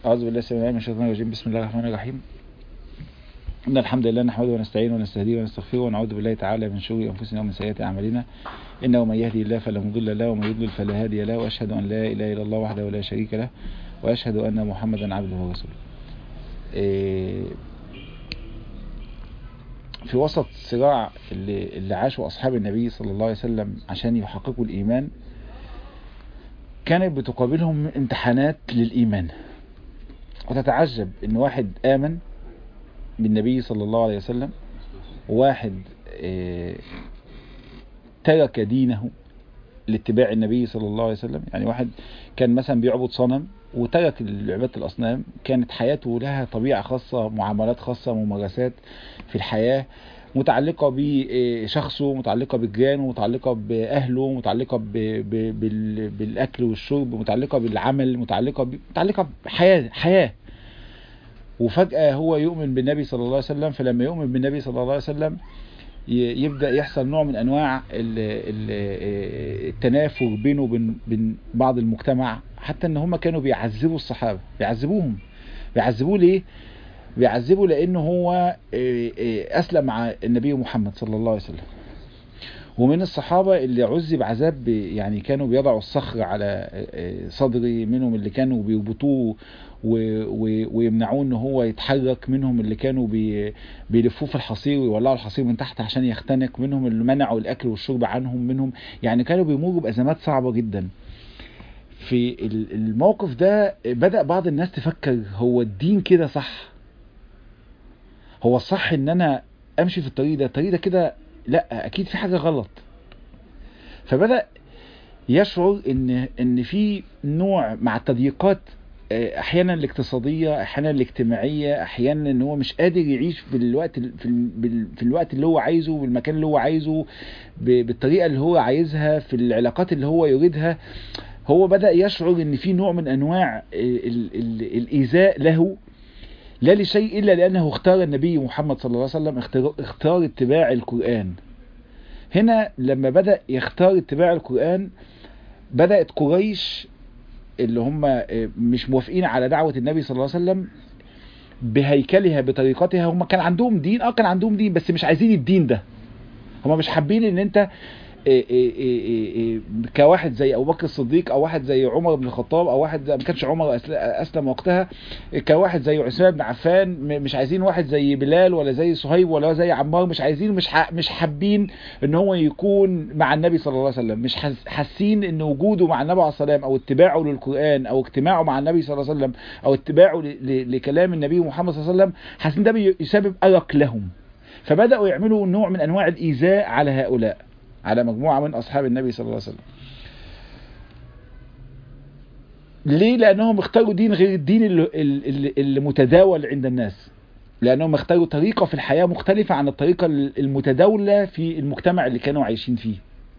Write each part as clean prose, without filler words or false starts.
أعوذ بالله السميع العليم من الشيطان الرجيم. بسم الله الرحمن الرحيم. إن الحمد لله نحمده ونستعينه ونستهديه ونستغفره ونعوذ بالله تعالى من شرور أنفسنا ومن سيئات أعمالنا. إنه من يهدي الله فلا مضل له ومن يضلل فلا هادي له، وأشهد أن لا إله إلا الله وحده لا شريك له، وأشهد أن محمدا عبده ورسوله. في وسط الصراع اللي عاشه أصحاب النبي صلى الله عليه وسلم عشان يحققوا الإيمان، كانت بتقابلهم امتحانات للإيمان. وتتعجب ان واحد آمن بالنبي صلى الله عليه وسلم، وواحد ترك دينه لاتباع النبي صلى الله عليه وسلم. يعني واحد كان مثلا بيعبد صنم وترك عبادة الأصنام، كانت حياته لها طبيعة خاصة، معاملات خاصة، ممارسات في الحياة متعلقة بشخصه، متعلقة بجيرانه، متعلقة بأهله، متعلقة بالأكل والشرب، متعلقة بالعمل، متعلقة بحياة. وفجأة هو يؤمن بالنبي صلى الله عليه وسلم. فلما يؤمن بالنبي صلى الله عليه وسلم يبدأ يحصل نوع من أنواع التنافر بينه وبين بعض المجتمع، حتى ان هم كانوا بيعذبوا الصحابة، بيعذبوه ليه؟ بيعذبوا لأنه هو أسلم مع النبي محمد صلى الله عليه وسلم. ومن الصحابة اللي عذب عذاب، يعني كانوا بيضعوا الصخر على صدري، منهم اللي كانوا بيربطوه ويمنعوه ان هو يتحرك، منهم اللي كانوا بيلفوه في الحصير ويولعوا الحصير من تحت عشان يختنق، منهم اللي منعوا الاكل والشرب عنهم، منهم يعني كانوا بيمروا بأزمات صعبة جدا. في الموقف ده بدأ بعض الناس تفكر، هو الدين كده صح؟ هو الصح ان انا امشي في الطريق ده كده؟ لا، اكيد في حاجة غلط. فبدأ يشعر ان في نوع مع التضييقات، احيانا الاقتصادية، احيانا الاجتماعية، احيانا ان هو مش قادر يعيش في الوقت اللي هو عايزه، بالمكان اللي هو عايزه، بالطريقة اللي هو عايزها، في العلاقات اللي هو يريدها. هو بدأ يشعر ان في نوع من انواع الايذاء له، لا لشيء الا لانه اختار النبي محمد صلى الله عليه وسلم، اختار اتباع القرآن. هنا لما بدأ يختار اتباع القرآن، بدأت قريش اللي هم مش موافقين على دعوة النبي صلى الله عليه وسلم بهيكلها بطريقتها. هم كان عندهم دين، بس مش عايزين الدين ده. هم مش حابين ان انت كواحد زي ابو بكر الصديق، او واحد زي عمر بن الخطاب، او واحد ما كانش عمر اسلم وقتها، كواحد زي عثمان بن عفان. مش عايزين واحد زي بلال ولا زي صهيب ولا زي عمار. مش عايزين، مش حابين ان هو يكون مع النبي صلى الله عليه وسلم. مش حاسين ان وجوده مع النبي عليه الصلاه والسلام، او اتباعه للقرآن، او اجتماعه مع النبي صلى الله عليه وسلم، او اتباعه لكلام النبي محمد صلى الله عليه وسلم، حاسين ده بيسبب قلق لهم. فبدأوا يعملوا نوع من انواع الايذاء على هؤلاء، على مجموعة من أصحاب النبي صلى الله عليه وسلم. ليه؟ لأنهم اختاروا دين غير الدين اللي متداول عند الناس، لأنهم اختاروا طريقة في الحياة مختلفة عن الطريقة المتداولة في المجتمع اللي كانوا عايشين فيه.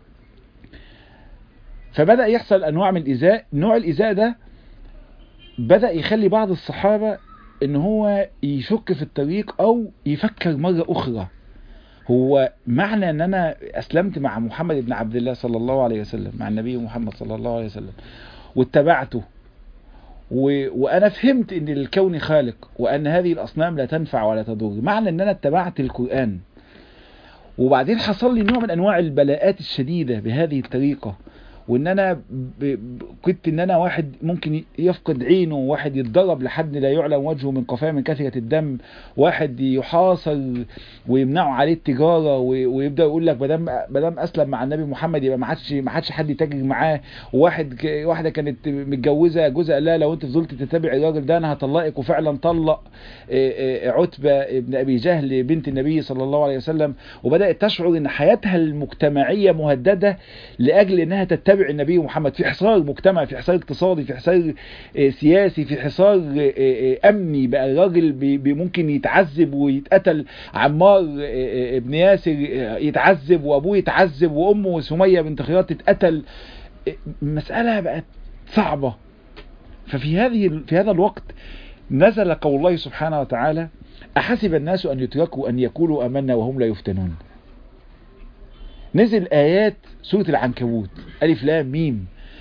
فبدأ يحصل أنواع من الإيذاء. نوع الإيذاء ده بدأ يخلي بعض الصحابة إن هو يشك في الطريق، أو يفكر مرة أخرى، هو معنى ان انا اسلمت مع محمد بن عبد الله صلى الله عليه وسلم، مع النبي محمد صلى الله عليه وسلم، واتبعته، وانا فهمت ان الكون خالق، وان هذه الاصنام لا تنفع ولا تضر، معنى ان انا اتبعت القرآن، وبعدين حصل لي نوع من انواع البلاءات الشديدة بهذه الطريقة، وان انا كنت ان انا واحد ممكن يفقد عينه، واحد يتضرب لحد لا يعلم وجهه من قفاه من كثرة الدم، واحد يحاصر ويمنعوا عليه التجارة، ويبدأ يقول لك بدام اسلم مع النبي محمد يبقى ما عادش حد يتاجر معاه. واحدة كانت متجوزة، جوزها قال لها لو انت فضلت تتابع الراجل ده انا هطلقك، وفعلا طلق عتبة ابن ابي جهل بنت النبي صلى الله عليه وسلم. وبدأت تشعر ان حياتها المجتمعية مهددة لاجل انها تتبع النبي محمد، في حصار مجتمع، في حصار اقتصادي، في حصار سياسي، في حصار امني. بقى الراجل ممكن يتعذب ويتقتل، عمار ابن ياسر يتعذب، وابوه يتعذب، وامه سمية بنت خياط تتقتل. المسألة بقت صعبة. في هذا الوقت نزل قول الله سبحانه وتعالى: أحسب الناس أن يتركوا أن يقولوا آمنا وهم لا يفتنون. نزل آيات سورة العنكبوت، ألف لام ميم،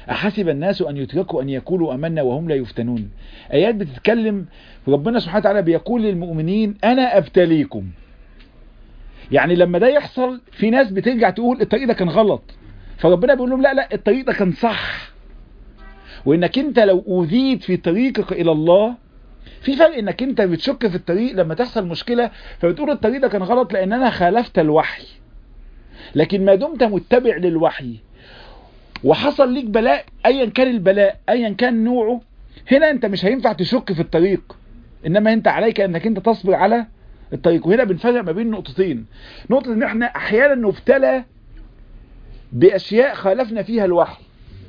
أحسب الناس أن يتركوا أن يقولوا آمنا وهم لا يفتنون. آيات بتتكلم ربنا سبحانه وتعالى بيقول للمؤمنين أنا أبتليكم. يعني لما ده يحصل في ناس بترجع تقول الطريق ده كان غلط، فربنا بيقول لهم لا الطريق ده كان صح، وإنك أنت لو أوذيت في طريقك إلى الله، في فرق إنك أنت بتشك في الطريق لما تحصل مشكلة فبتقول الطريق ده كان غلط لأن أنا خالفت الوحي. لكن ما دمت متبع للوحي وحصل ليك بلاء ايا كان البلاء ايا كان نوعه، هنا انت مش هينفع تشك في الطريق، انما انت عليك انك انت تصبر على الطريق. وهنا بنفرق ما بين نقطتين. نقطة ان احنا احيانا نبتلى باشياء خالفنا فيها الوحي.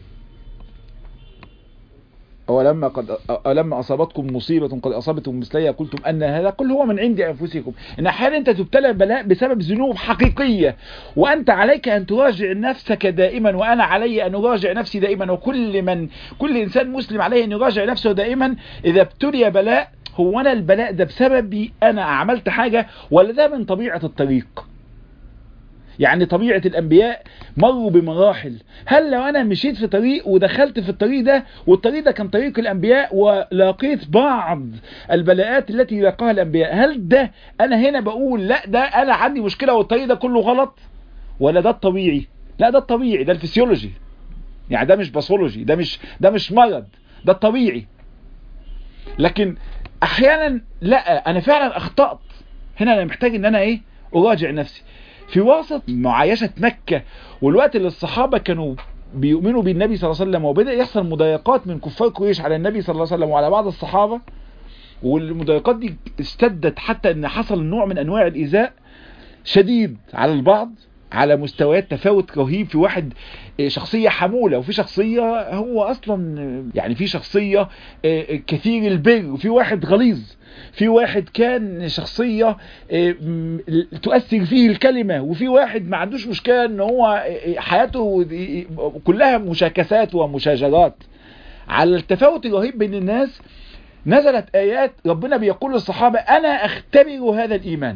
أولما أصابتكم مصيبة قد أصابتكم مثليها قلتم أن هذا، قل هو من عند أنفسكم. إن أحيانا أنت تبتلى بلاء بسبب ذنوب حقيقية، وأنت عليك أن تراجع نفسك دائما، وأنا علي أن أراجع نفسي دائما، كل إنسان مسلم عليه أن يراجع نفسه دائما. إذا ابتلي بلاء، هو أنا البلاء ده بسببي أنا عملت حاجة ولا ده من طبيعة الطريق؟ يعني طبيعة الأنبياء مروا بمراحل. هل لو أنا مشيت في طريق ودخلت في الطريق ده والطريق ده كان طريق الأنبياء ولاقيت بعض البلاءات التي لاقاها الأنبياء، هل ده أنا هنا بقول لا ده أنا عندي مشكلة والطريق ده كله غلط، ولا ده الطبيعي؟ لا ده الطبيعي، ده الفسيولوجي، يعني ده مش باثولوجي، ده مش مرض، ده الطبيعي. لكن أحيانا لا أنا فعلا أخطأت، هنا أنا محتاج إن أنا أراجع نفسي. في وسط معايشة مكة والوقت اللي الصحابة كانوا بيؤمنوا بالنبي صلى الله عليه وسلم، وبدأ يحصل مضايقات من كفار قريش على النبي صلى الله عليه وسلم وعلى بعض الصحابة، والمضايقات دي اشتدت حتى ان حصل نوع من انواع الايذاء شديد على البعض على مستويات تفاوت رهيب. في واحد شخصية حمولة، وفي شخصية هو اصلا يعني في شخصية كثير البر، وفي واحد غليظ، في واحد كان شخصية تؤثر فيه الكلمة، وفي واحد ما عندوش مشكلة ان هو حياته كلها مشاكسات ومشاجرات. على التفاوت الرهيب بين الناس نزلت آيات ربنا بيقول للصحابة أنا أختبر هذا الإيمان.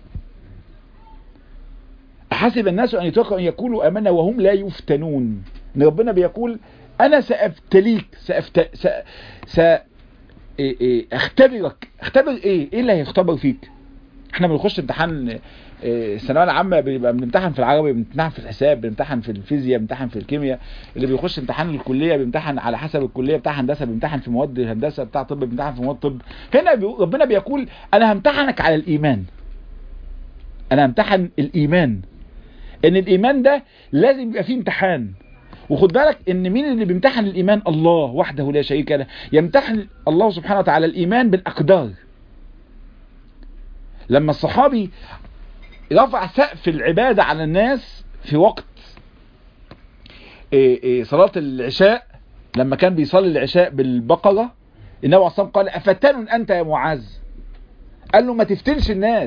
أحسب الناس أن يتركوا أن يقولوا آمنا وهم لا يفتنون. إن ربنا بيقول أنا سأبتليك، اختبرك. اختبر ايه اللي هيختبر فيك؟ احنا بنخش امتحان الثانويه العامه بيبقى بنمتحن في العربي، بنمتحن في الحساب، بنمتحن في الفيزياء، بنمتحن في الكيمياء. اللي بيخش امتحان الكليه بيمتحن على حسب الكليه، بتاع هندسه بيمتحن في مواد هندسه، بتاع طب بيمتحن في مواد طب. هنا ربنا بيقول انا همتحنك على الايمان، انا همتحن الايمان، ان الايمان ده لازم يبقى فيه امتحان. وخد بالك ان مين اللي بيمتحن الايمان؟ الله وحده لا شريك له. يمتحن الله سبحانه وتعالى الايمان بالاقدار. لما الصحابي رفع سقف العبادة على الناس في وقت صلاة العشاء، لما كان بيصلي العشاء بالبقرة، النبي عليه الصلاة والسلام قال أفتن أنت يا معاذ؟ قال له ما تفتنش الناس.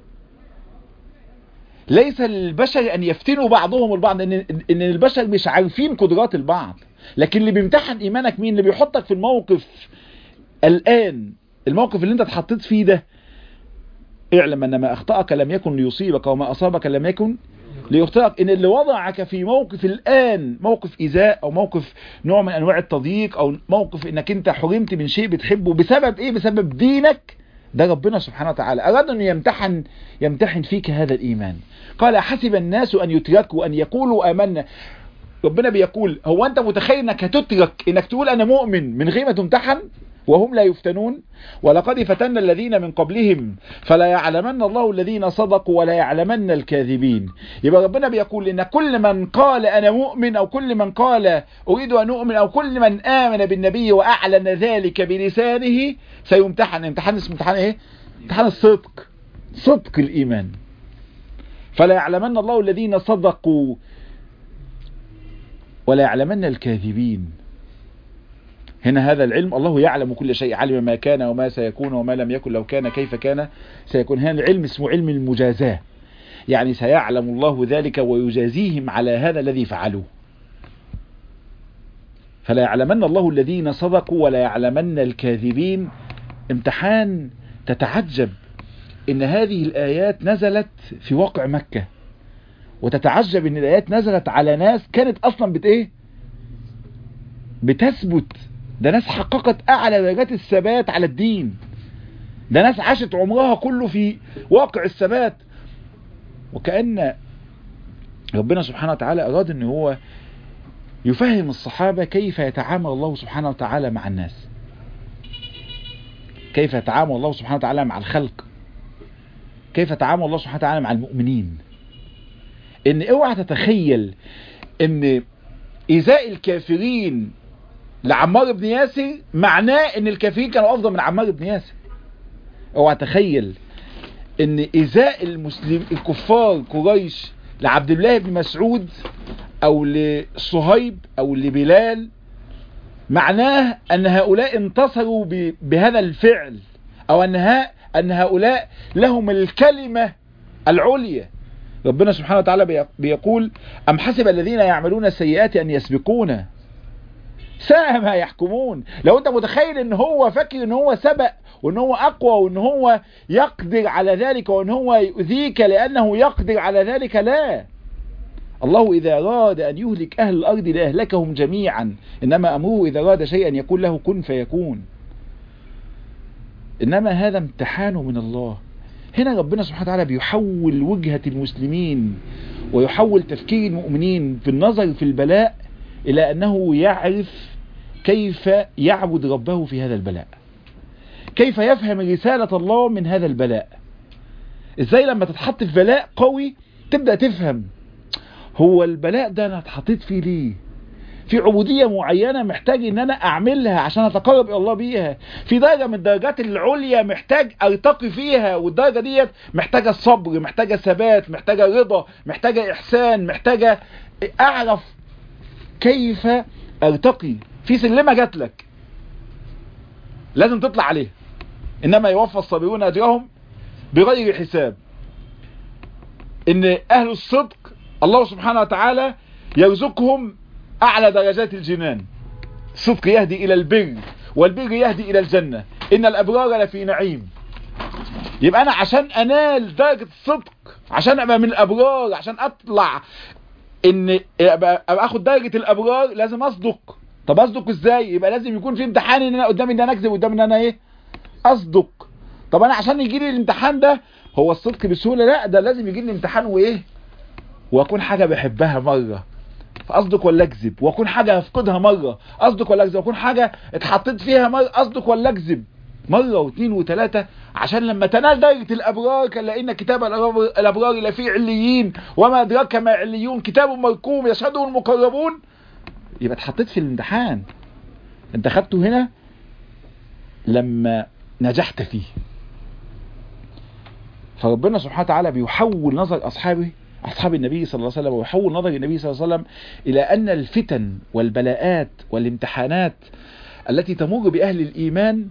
ليس للبشر أن يفتنوا بعضهم البعض، إن البشر مش عارفين قدرات البعض. لكن اللي بيمتحن إيمانك مين؟ اللي بيحطك في الموقف الآن، الموقف اللي انت اتحطيت فيه ده. اعلم أن ما أخطأك لم يكن ليصيبك وما أصابك لم يكن ليخطئك. إن اللي وضعك في موقف الآن موقف إيذاء أو موقف نوع من أنواع التضييق أو موقف إنك أنت حرمت من شيء بتحبه بسبب إيه؟ بسبب دينك. ده ربنا سبحانه وتعالى أراد أن يمتحن فيك هذا الإيمان. قال حسب الناس أن يتركوا أن يقولوا آمنا. ربنا بيقول هو أنت متخيل أنك هتترك أنك تقول أنا مؤمن من غير ما تمتحن وهم لا يفتنون؟ ولقد فتنا الذين من قبلهم فلا يعلمن الله الذين صدقوا ولا يعلمن الكاذبين. يبقى ربنا بيقول إن كل من قال أنا مؤمن أو كل من قال أريد أن أؤمن أو كل من آمن بالنبي وأعلن ذلك بلسانه سيمتحن. امتحان اسمه امتحان إيه؟ امتحان الصدق، صدق الإيمان. فلا يعلمن الله الذين صدقوا ولا يعلمن الكاذبين. هنا هذا العلم الله يعلم كل شيء، علم ما كان وما سيكون وما لم يكن لو كان كيف كان سيكون. هنا العلم اسمه علم المجازاة، يعني سيعلم الله ذلك ويجازيهم على هذا الذي فعلوه. فلا يعلمن الله الذين صدقوا ولا يعلمن الكاذبين. امتحان تتعجب ان هذه الآيات نزلت في واقع مكة، وتتعجب ان الآيات نزلت على ناس كانت اصلا بتثبت، ده ناس حققت اعلى درجات الثبات على الدين، ده ناس عاشت عمرها كله في واقع الثبات. وكأن ربنا سبحانه وتعالى اراد ان هو يفهم الصحابة كيف يتعامل الله سبحانه وتعالى مع الناس، كيف يتعامل الله سبحانه وتعالى مع الخلق، كيف يتعامل الله سبحانه وتعالى مع المؤمنين. ان اوعى تتخيل ان إيذاء الكافرين لعمار بن ياسر معناه ان الكافرين كانوا افضل من عمار بن ياسر. اوعى تخيل ان إيذاء الكفار قريش لعبد الله بن مسعود او لصهيب او لبلال معناه ان هؤلاء انتصروا بهذا الفعل، او ان هؤلاء لهم الكلمة العليا. ربنا سبحانه وتعالى بيقول أم حسب الذين يعملون السيئات أن يسبقونا ساء ما يحكمون. لو أنت متخيل أن هو فاكر أن هو سبق وأن هو أقوى وأن هو يقدر على ذلك وأن هو يؤذيك لأنه يقدر على ذلك، لا. الله إذا أراد أن يهلك أهل الأرض لأهلكهم جميعا، إنما أمره إذا أراد شيئا يقول له كن فيكون. إنما هذا امتحان من الله. هنا ربنا سبحانه وتعالى بيحول وجهة المسلمين ويحول تفكير المؤمنين في النظر في البلاء إلى أنه يعرف كيف يعبد ربه في هذا البلاء، كيف يفهم رسالة الله من هذا البلاء. إزاي لما تتحط في بلاء قوي تبدأ تفهم هو البلاء ده أنا اتحطيت فيه ليه، في عبودية معينة محتاج ان انا اعملها عشان اتقرب الى الله بيها، في درجة من الدرجات العليا محتاج ارتقي فيها، والدرجة ديت محتاجة الصبر، محتاجة ثبات، محتاجة رضا، محتاجة احسان، محتاجة اعرف كيف ارتقي. في سلمة جات لك لازم تطلع عليها، انما يوفى الصابرون اجرهم بغير حساب. ان اهل الصدق الله سبحانه وتعالى يرزقهم أعلى درجات الجنان. الصدق يهدي إلى البر، والبر يهدي إلى الجنة، إن الأبرار لفي نعيم. يبقى أنا عشان أنال درجة الصدق، عشان أبقى من الأبرار، عشان أطلع إن أبقى أخد درجة الأبرار لازم أصدق. طب أصدق إزاي؟ يبقى لازم يكون في امتحان إن أنا قدامي إن أنا أكذب، قدامي إن أنا إيه؟ أصدق. طب أنا عشان يجي لي الامتحان ده هو الصدق بسهولة؟ لا، ده لازم يجي لي امتحان وإيه؟ وأكون حاجة بحبها مرة أصدق ولا أكذب، وأكون حاجة هفقدها مرة أصدق ولا أكذب، وأكون حاجة اتحطيت فيها مرة أصدق ولا أكذب، مرة واثنين وثلاثة، عشان لما تنال درجة الأبرار كان لأن كتاب الأبرار لفي عليين وما أدراك ما عليون كتاب مرقوم يشهده المقربون. يبقى اتحطيت في الامتحان، انت خدته هنا لما نجحت فيه. فربنا سبحانه وتعالى بيحول نظر أصحاب النبي صلى الله عليه وسلم، ويحول نظر النبي صلى الله عليه وسلم إلى أن الفتن والبلاءات والامتحانات التي تمر بأهل الإيمان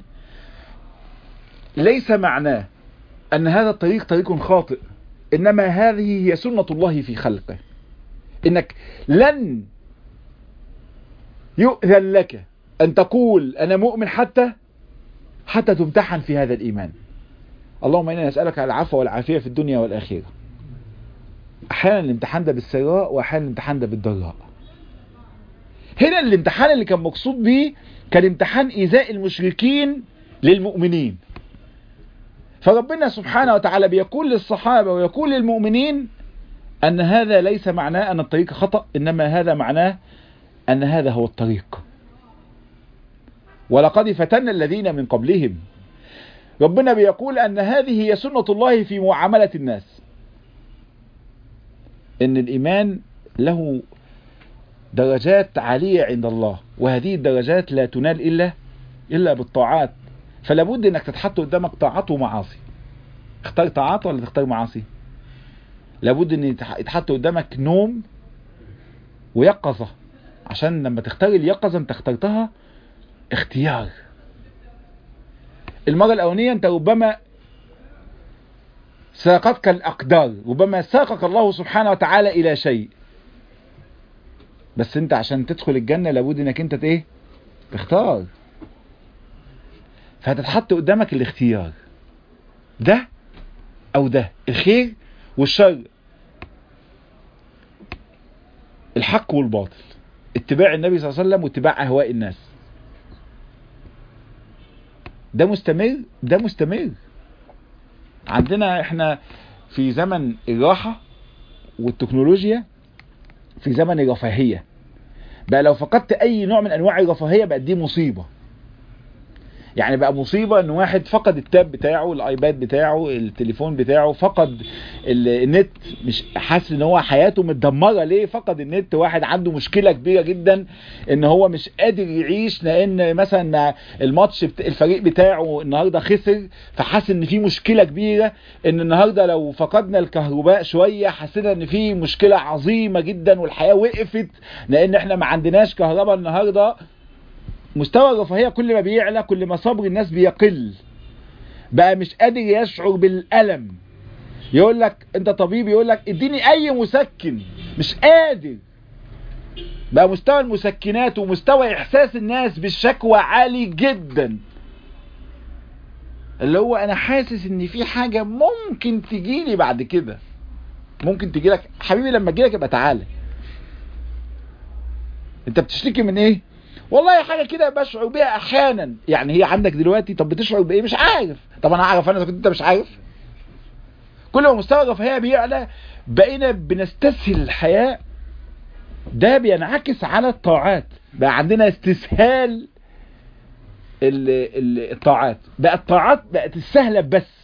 ليس معناه أن هذا الطريق طريق خاطئ، إنما هذه هي سنة الله في خلقه. إنك لن يؤذن لك أن تقول أنا مؤمن حتى تمتحن في هذا الإيمان. اللهم إنا نسألك العفو والعافية في الدنيا والآخرة. أحيانا الامتحان ده بالسراء وأحيانا الامتحان ده بالضراء. هنا الامتحان اللي كان مقصود به كان امتحان إيذاء المشركين للمؤمنين. فربنا سبحانه وتعالى بيقول للصحابة ويقول للمؤمنين أن هذا ليس معناه أن الطريق خطأ، إنما هذا معناه أن هذا هو الطريق. ولقد فتنا الذين من قبلهم. ربنا بيقول أن هذه هي سنة الله في معاملة الناس، إن الإيمان له درجات عالية عند الله، وهذه الدرجات لا تنال إلا بالطاعات. فلا بد إنك تتحط قدامك طاعات ومعاصي. اختار طاعات ولا تختار معاصي؟ لابد إن يتحط قدامك نوم ويقظة، عشان لما تختار اليقظة انت اخترتها اختيار. المرة الأولانية انت ربما ساقتك الأقدار، ربما ساقك الله سبحانه وتعالى إلى شيء، بس انت عشان تدخل الجنة لابد انك انت ايه؟ تختار. فهتتحط قدامك الاختيار، ده او ده، الخير والشر، الحق والباطل. اتباع النبي صلى الله عليه وسلم واتباع اهواء الناس. ده مستمر، ده مستمر. عندنا احنا في زمن الراحة والتكنولوجيا، في زمن الرفاهية. بقى لو فقدت اي نوع من انواع الرفاهية بقى دي مصيبة. يعني بقى مصيبة ان واحد فقد التاب بتاعه، الايباد بتاعه، التليفون بتاعه، فقد النت، مش حاسس ان هو حياته متدمرة. ليه فقد النت؟ واحد عنده مشكلة كبيرة جدا ان هو مش قادر يعيش، لان مثلا الماتش الفريق بتاعه النهاردة خسر، فحاسس ان في مشكلة كبيرة. ان النهاردة لو فقدنا الكهرباء شوية حسينا ان في مشكلة عظيمة جدا والحياة وقفت لان احنا ما عندناش كهرباء النهاردة. مستوى الرفاهية كل ما بيعلى كل ما صبر الناس بيقل. بقى مش قادر يشعر بالألم. يقول لك انت طبيب، يقول لك اديني اي مسكن، مش قادر. بقى مستوى المسكنات ومستوى احساس الناس بالشكوى عالي جدا. اللي هو انا حاسس ان في حاجة ممكن تجيلي بعد كده، ممكن تجيلك حبيبي. لما تجيلك يبقى تعالى. انت بتشتكي من ايه؟ والله حاجة كده بشعر بيها احيانا. يعني هي عندك دلوقتي، طب بتشعر بايه؟ مش عارف. طب انا اعرف انا، انت مش عارف. كل ما مستوى الرفاهية بيعلى بقينا بنستسهل الحياة. ده بينعكس على الطاعات. بقى عندنا استسهال الطاعات. بقى الطاعات بقت السهلة، بس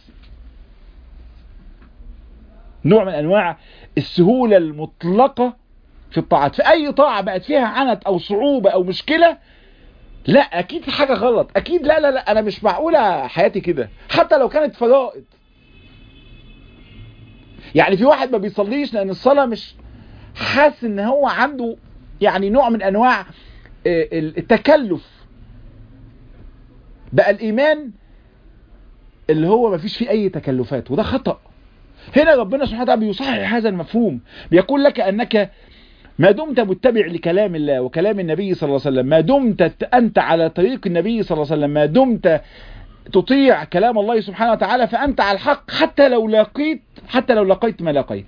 نوع من انواع السهولة المطلقة في الطاعات. في اي طاعة بقت فيها عنت او صعوبة او مشكلة، لا اكيد في حاجة غلط. اكيد لا لا لا، انا مش معقولة حياتي كده. حتى لو كانت فرائض. يعني في واحد ما بيصليش لان الصلاة مش حاسس ان هو عنده يعني نوع من انواع التكلف. بقى الايمان اللي هو ما فيش فيه اي تكلفات، وده خطأ. هنا ربنا سبحانه وتعالى بيصحح هذا المفهوم. بيقول لك انك ما دمت متبع لكلام الله وكلام النبي صلى الله عليه وسلم، ما دمت أنت على طريق النبي صلى الله عليه وسلم، ما دمت تطيع كلام الله سبحانه وتعالى، فأنت على الحق. حتى لو لقيت ما لقيت،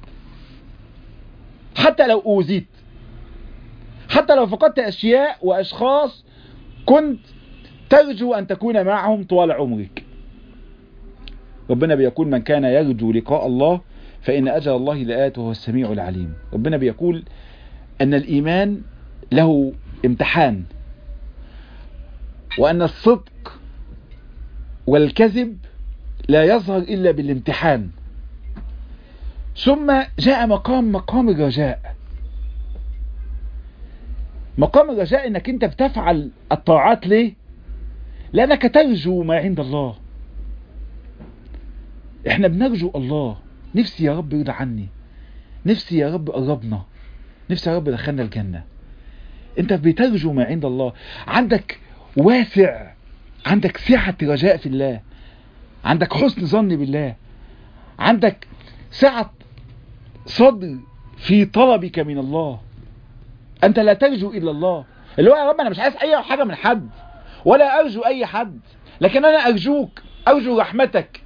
حتى لو أوذيت، حتى لو فقدت أشياء وأشخاص كنت ترجو أن تكون معهم طوال عمرك. ربنا بيقول من كان يرجو لقاء الله فإن أجل الله لآت وهو السميع العليم. ربنا بيقول أن الإيمان له امتحان، وأن الصدق والكذب لا يظهر إلا بالامتحان. ثم جاء مقام الرجاء. مقام الرجاء انك انت بتفعل الطاعات. ليه؟ لأنك ترجو ما عند الله. احنا بنرجو الله. نفسي يا رب يرضى عني، نفسي يا رب قربنا، نفسي يا رب دخلنا الجنة. انت بترجو ما عند الله. عندك واسع، عندك سعة رجاء في الله، عندك حسن ظن بالله، عندك سعة صدر في طلبك من الله. انت لا ترجو الا الله. اللي هو يا رب انا مش عايز اي حاجة من حد ولا ارجو اي حد، لكن انا ارجوك، ارجو رحمتك.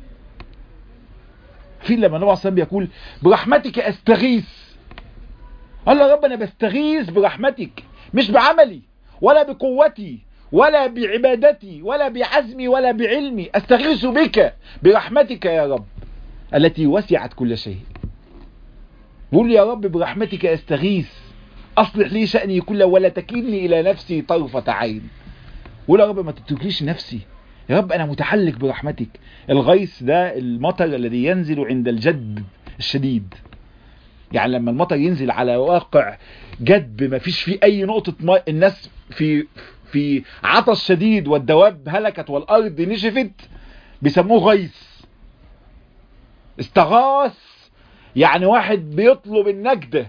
في لما النبي صلى الله عليه وسلم بيقول برحمتك استغيث. قال له يا رب انا بستغيث برحمتك، مش بعملي ولا بقوتي ولا بعبادتي ولا بعزمي ولا بعلمي. استغيث بك برحمتك يا رب التي وسعت كل شيء. بقول يا رب برحمتك استغيث، اصلح لي شأني كله ولا تكلني الى نفسي طرفة عين. قول يا رب ما تتركليش نفسي، يا رب انا متعلق برحمتك. الغيث ده المطر الذي ينزل عند الجد الشديد. يعني لما المطر ينزل على واقع جدب ما فيش فيه اي نقطة ماء، الناس في عطش شديد والدواب هلكت والارض نشفت، بيسموه غيث. استغاث يعني واحد بيطلب النجدة.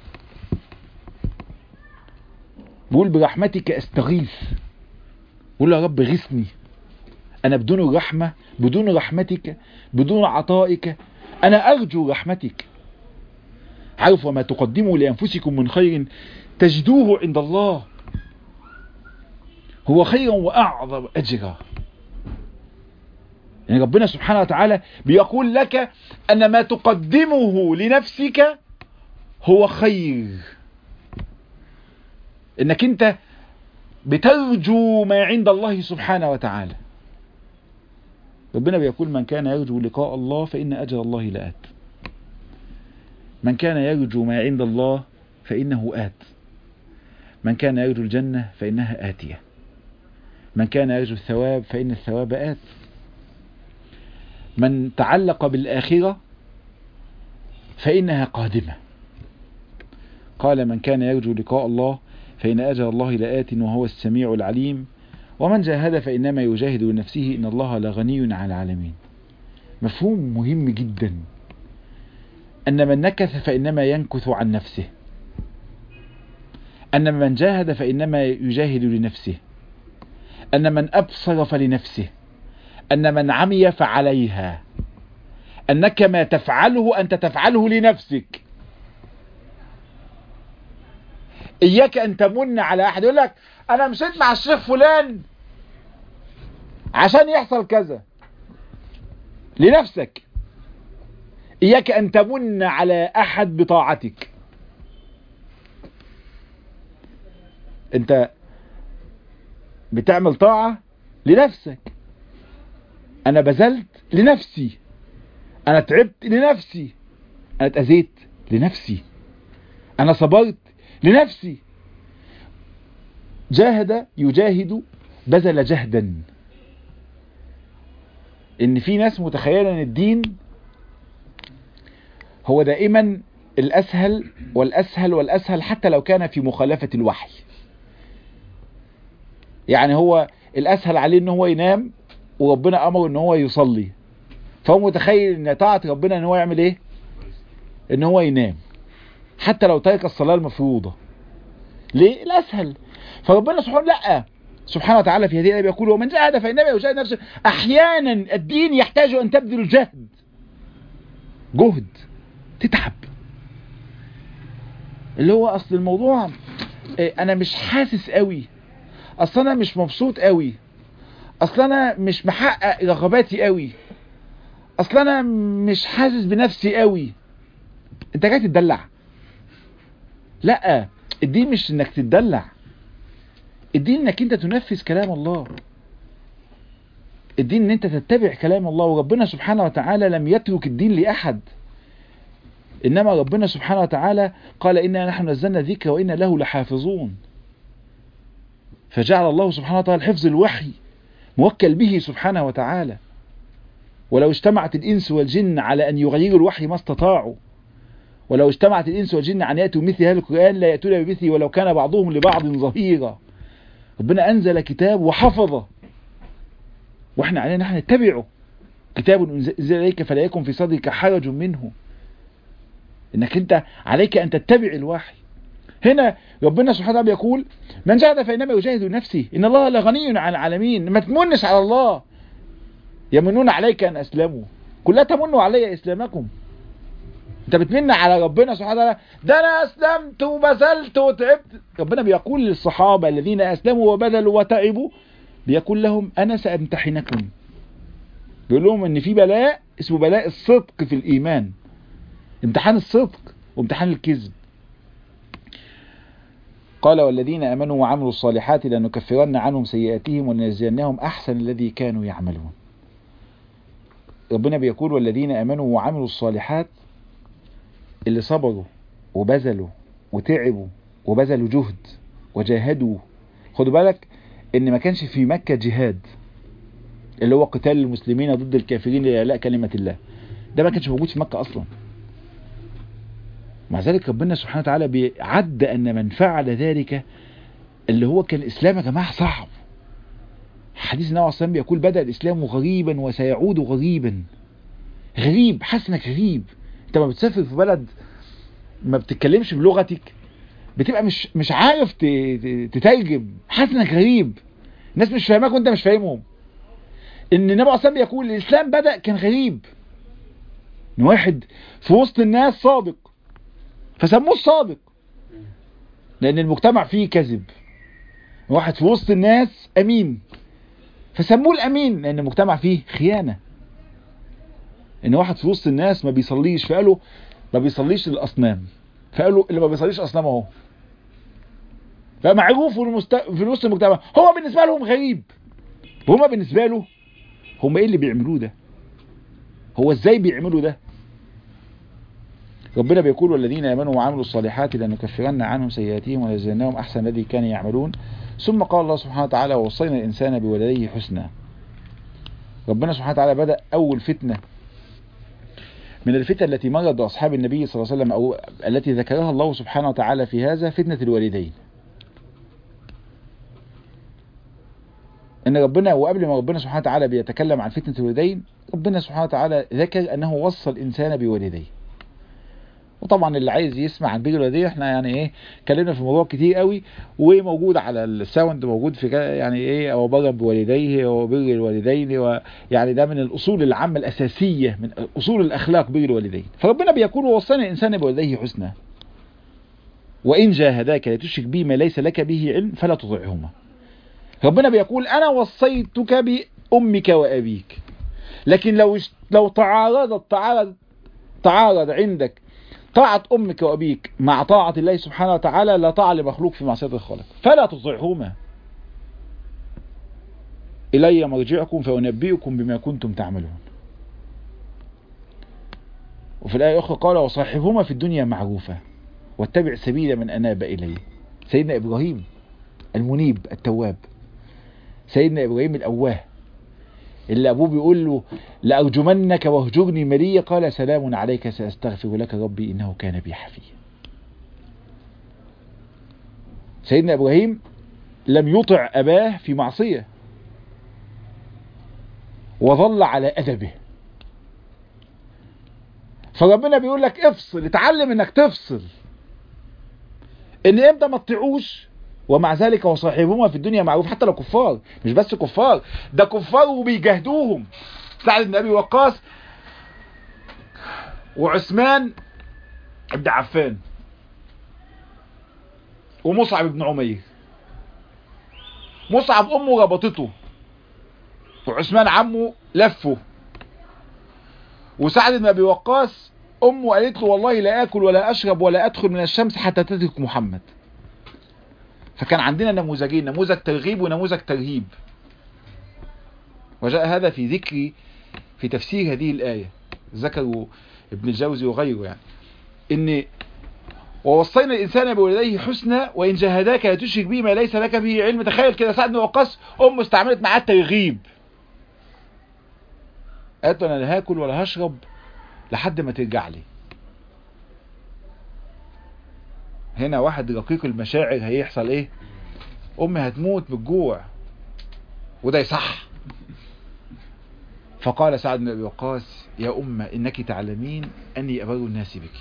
بقول برحمتك استغيث. قول يا رب غثني، انا بدون الرحمة، بدون رحمتك، بدون عطائك انا ارجو رحمتك. عارف وما تقدموا لأنفسكم من خير تجدوه عند الله هو خيرا وأعظم أجرا. يعني ربنا سبحانه وتعالى بيقول لك أن ما تقدمه لنفسك هو خير. انك انت بترجو ما عند الله سبحانه وتعالى. ربنا بيقول من كان يرجو لقاء الله فإن أجل الله لآت. من كان يرجو ما عند الله فإنه آت. من كان يرجو الجنة فإنها آتية. من كان يرجو الثواب فإن الثواب آت. من تعلق بالآخرة فإنها قادمة. قال من كان يرجو لقاء الله فإن أجل الله لآت وهو السميع العليم ومن جاهد فإنما يجاهد لنفسه إن الله لغني عن العالمين. مفهوم مهم جدا أن من نكث فإنما ينكث عن نفسه، أن من جاهد فإنما يجاهد لنفسه، أن من أبصر فلنفسه، أن من عمي فعليها، أنك ما تفعله أنت تفعله لنفسك. إياك أن تمن على أحد يقول لك أنا مشيت مع الشيخ فلان عشان يحصل كذا، لنفسك. إياك أن تمن على أحد بطاعتك. أنت بتعمل طاعة لنفسك. أنا بذلت لنفسي، أنا تعبت لنفسي، أنا اتأذيت لنفسي، أنا صبرت لنفسي. جاهد يجاهد بذل جهدا. إن في ناس متخيلة أن الدين هو دائما الأسهل والأسهل والأسهل حتى لو كان في مخالفة الوحي. يعني هو الأسهل عليه أنه هو ينام وربنا أمره أنه هو يصلي، فهو متخيل أن طاعة ربنا أنه هو يعمل إيه؟ أنه هو ينام حتى لو ترك الصلاة المفروضة. ليه؟ الأسهل. فربنا سبحانه وتعالى في هذه الآية يقول ومن جاهد فإنما يجاهد نفسه. أحيانا الدين يحتاج أن تبذل جهد، تتعب. اللي هو أصل الموضوع أنا مش حاسس قوي، أصل أنا مش مبسوط قوي، أصل أنا مش محقق رغباتي قوي، أصل أنا مش حاسس بنفسي قوي. أنت جاي تتدلع؟ لا، الدين مش إنك تتدلع، الدين إنك أنت تنفذ كلام الله. الدين إن أنت تتبع كلام الله. وربنا سبحانه وتعالى لم يترك الدين لأحد، إنما ربنا سبحانه وتعالى قال إنا نحن نزلنا الذكر وإنا له لحافظون. فجعل الله سبحانه وتعالى حفظ الوحي موكل به سبحانه وتعالى. ولو اجتمعت الإنس والجن على أن يغيروا الوحي ما استطاعوا، ولو اجتمعت الإنس والجن عن يأتوا مثل هذا القرآن لا يأتون بمثله ولو كان بعضهم لبعض ظهيرا. ربنا أنزل كتاب وحفظه، وإحنا علينا نحن نتبعه. كتاب أنزل إليك فلا يكن في صدرك حرج منه. إنك أنت عليك أن تتبع الوحي. هنا ربنا سبحانه وتعالى يقول من جاهد فإنما يجاهد نفسه إن الله لغني عن العالمين. ما تمنش على الله. يمنون عليك أن أسلموا قل لا تمنوا علي إسلامكم. أنت بتمن على ربنا سبحانه وتعالى ده أنا أسلمت وبذلت وتعبت. ربنا بيقول للصحابة الذين أسلموا وبذلوا وتعبوا، بيقول لهم أنا سأمتحنكم. بيقول لهم إن في بلاء اسمه بلاء الصدق في الإيمان، امتحان الصدق وامتحان الكذب. قال والذين آمنوا وعملوا الصالحات لنكفرن عنهم سيئاتهم ولنجزينهم أحسن الذي كانوا يعملون. ربنا بيقول والذين آمنوا وعملوا الصالحات، اللي صبروا وبذلوا وتعبوا وبذلوا جهد وجاهدوا. خدوا بالك ان ما كانش في مكة جهاد اللي هو قتال المسلمين ضد الكافرين لإعلاء كلمة الله، ده ما كانش موجود في مكة أصلا. مع ذلك ربنا سبحانه وتعالى بيعد أن من فعل ذلك اللي هو كان الإسلام يا جماعة صعب. حديث النبي عليه الصلاة والسلام بيقول بدأ الإسلام غريبا وسيعود غريبا. غريب، حاسس انك غريب. انت ما بتسافر في بلد ما بتتكلمش بلغتك بتبقى مش عارف تترجم، حاسس انك غريب، الناس مش فاهماك وانت مش فاهمهم. ان النبي عليه الصلاة والسلام بيقول الإسلام بدأ كان غريب، ان واحد في وسط الناس صادق فسموه الصادق لأن المجتمع فيه كذب. واحد في وسط الناس أمين فسموه الأمين لأن المجتمع فيه خيانة. إن واحد في وسط الناس ما بيصليش فقالوا ما بيصليش للأصنام، فقالوا اللي ما بيصليش أصنام اهو. فمعروف في وسط المجتمع. هو بالنسبة لهم غريب، وهما بالنسبة له هم ايه اللي بيعملوه ده؟ هو ازاي بيعملوا ده؟ ربنا بيقول والذين آمنوا وعملوا الصالحات لنكفرن عنهم سيئاتهم ولنجزينهم أحسن الذي كانوا يعملون. ثم قال الله سبحانه وتعالى ووصينا الإنسان بوالديه حسنا. ربنا سبحانه وتعالى بدأ أول فتنة من الفتن التي مرت بأصحاب النبي صلى الله عليه وسلم أو التي ذكرها الله سبحانه وتعالى في هذا فتنة الوالدين. إن ربنا وقبل ما ربنا سبحانه وتعالى بيتكلم عن فتنة الوالدين، ربنا سبحانه وتعالى ذكر أنه وصى الإنسان بوالديه. وطبعا اللي عايز يسمع عن بر الوالدين احنا يعني ايه اتكلمنا في الموضوع كتير قوي، وموجود على الساوند، موجود في يعني ايه او بر بوالديه وبر الوالدين، ويعني ده من الاصول العامه الاساسيه من اصول الاخلاق بر الوالدين. فربنا بيقول ووصينا الانسان بوالديه حسنا وان جاهداك لتشرك بي ما ليس لك به علم فلا تطعهما. ربنا بيقول انا وصيتك بامك وابيك، لكن لو تعارض عندك طاعة أمك وأبيك مع طاعة الله سبحانه وتعالى لا طاعة لمخلوق في معصية الخالق، فلا تطيعهما إلي مرجعكم فأنبئكم بما كنتم تعملون. وفي الآية الأخرى قال وصاحبهما في الدنيا معروفة واتبع سبيل من أناب إليه. سيدنا إبراهيم المنيب التواب، سيدنا إبراهيم الأواه اللي أبوه بيقول له لأرجمنك واهجرني مليا، قال سلام عليك سأستغفر لك ربي إنه كان بي حفيا. سيدنا إبراهيم لم يطع أباه في معصية وظل على أدبه. فربنا بيقول لك افصل، اتعلم انك تفصل، ان امتى ما تطيعوش، ومع ذلك وصاحبهما في الدنيا معروف. حتى لو كفار، مش بس كفار، ده كفار وبيجاهدوهم. سعد بن ابي وقاص وعثمان بن عفان ومصعب بن عمير. مصعب امه ربطته وعثمان عمه لفه، وسعد بن ابي وقاص امه قالت له والله لا اكل ولا اشرب ولا ادخل من الشمس حتى تترك محمد. فكان عندنا نموذجين، نموذج ترغيب ونموذج ترهيب. وجاء هذا في تفسير هذه الآية، ذكروا ابن الجوزي وغيره، يعني ان ووصينا الانسان بوالديه حسنا وان جاهداك لتشرك به ما ليس لك به علم. تخيل كده سعد بن وقاص امه استعملت معاه الترغيب، قالت له انا لا هاكل ولا هشرب لحد ما ترجع لي. هنا واحد رقيق المشاعر هيحصل ايه؟ امي هتموت بالجوع وده يصح. فقال سعد بن ابي وقاص يا أمة إنك تعلمين أني أبر الناس بك،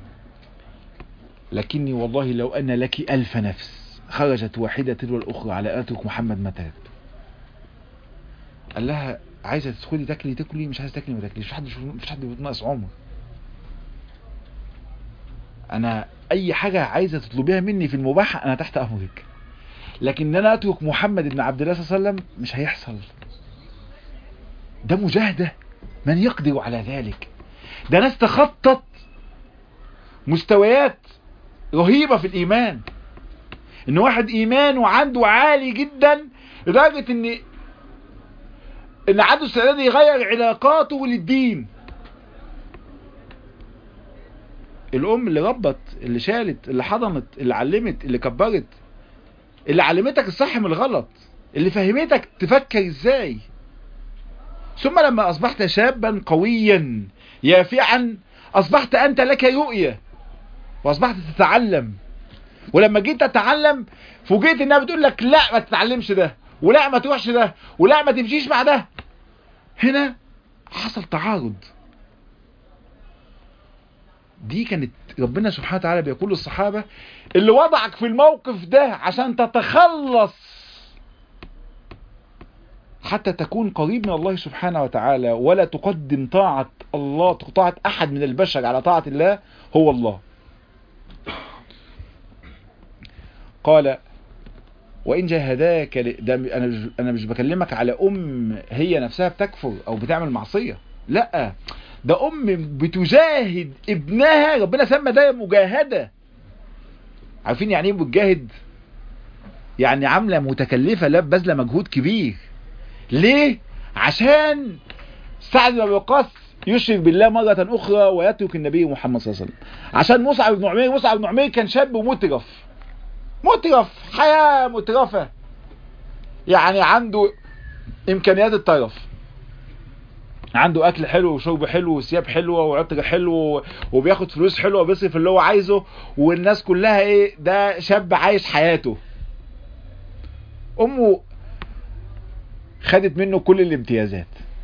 لكني والله لو أن لك 1000 نفس خرجت واحدة تلو الأخرى على أترك محمد ما تاب. قال لها عايزة تدخلي تاكلي، مش عايزة تاكلي ما تاكليش، مفيش حد بيتنقص عمر. أنا أي حاجة عايزة تطلبيها مني في المباح أنا تحت أمرك، لكن أنا أترك محمد بن عبد الله صلى الله عليه وسلم مش هيحصل. ده مجاهدة، من يقدر على ذلك؟ ده ناس تخطط مستويات رهيبة في الإيمان، إن واحد إيمانه عنده عالي جدا لدرجة إن عنده استعداد يغير علاقاته للدين. الأم اللي ربت، اللي شالت، اللي حضنت، اللي علمت، اللي كبرت، اللي علمتك الصح من الغلط، اللي فهمتك تفكر إزاي. ثم لما أصبحت شابا قويا يافعا أصبحت أنت لك رؤية وأصبحت تتعلم. ولما جيت تتعلم فوجئت إنها بتقول لك لا ما تتعلمش ده، ولا ما تروحش ده، ولا ما تمشيش مع ده. هنا حصل تعارض. دي كانت ربنا سبحانه وتعالى بيقول للصحابة اللي وضعك في الموقف ده عشان تتخلص حتى تكون قريب من الله سبحانه وتعالى ولا تقدم طاعة الله، طاعة أحد من البشر على طاعة الله، هو الله. قال وإن جاهداك أنا مش بكلمك على هي نفسها بتكفر أو بتعمل معصية، لا، ده بتجاهد ابنها. ربنا سمى ده مجاهدة. عارفين يعني ايه بتجاهد؟ يعني عاملة متكلفة، لا بذل مجهود كبير. ليه؟ عشان سعد بن وقاص يشرك بالله مرة أخرى ويترك النبي محمد صلى الله عليه وسلم. عشان مصعب بن عمير كان شاب مترف، حياة مترفة، يعني عنده إمكانيات الطرف، عنده أكل حلو وشرب حلو وثياب حلوة وعطر حلو وبياخد فلوس حلوة وبيصرف اللي هو عايزه، والناس كلها إيه ده شاب عايش حياته. أمه خدت منه كل الامتيازات،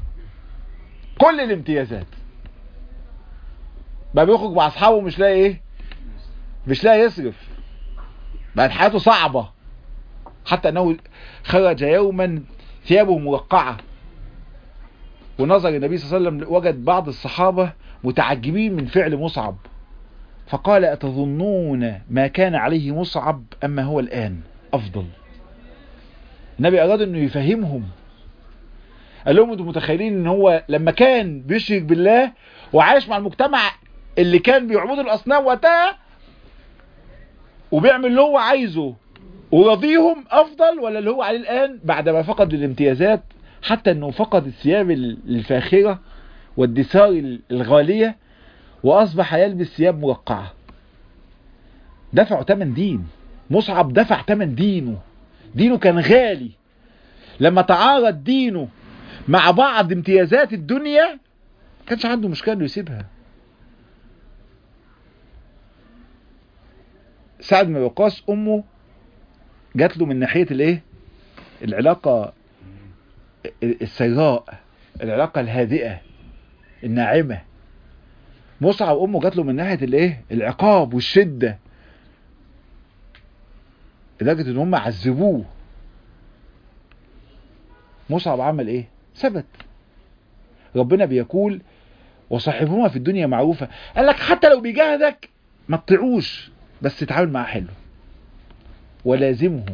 بقى بيخرج مع اصحابه مش لاقي يصرف، بقت حياته صعبة، حتى انه خرج يوما ثيابه مرقعة، ونظر النبي صلى الله عليه وسلم وجد بعض الصحابة متعجبين من فعل مصعب، فقال أتظنون ما كان عليه مصعب أما هو الآن أفضل؟ النبي أراد أنه يفهمهم، قال لهم انتم متخيلين ان هو لما كان بيشرك بالله وعايش مع المجتمع اللي كان بيعبدوا الاصنام وقتها وبيعمل اللي هو عايزه ويرضيهم افضل، ولا اللي هو عليه الان بعد ما فقد الامتيازات، حتى انه فقد الثياب الفاخرة والدثار الغالية واصبح يلبس ثياب مرقعة؟ دفعوا ثمن دين. مصعب دفع ثمن دينه كان غالي. لما تعارض دينه مع بعض امتيازات الدنيا ما كانش عنده مشكلة انه يسيبها. سعد بن وقاص امه جات له من ناحية الايه؟ العلاقة السيراء، العلاقة الهادئة الناعمة. مصعب امه جات له من ناحية الايه؟ العقاب والشدة، لدرجة ان هم عذبوه. مصعب عمل ايه؟ ثبت. ربنا بيقول وصاحبهما في الدنيا معروفة، قال لك حتى لو بيجاهدك ما تطيعوش، بس تتعامل معاه حلو ولازمه.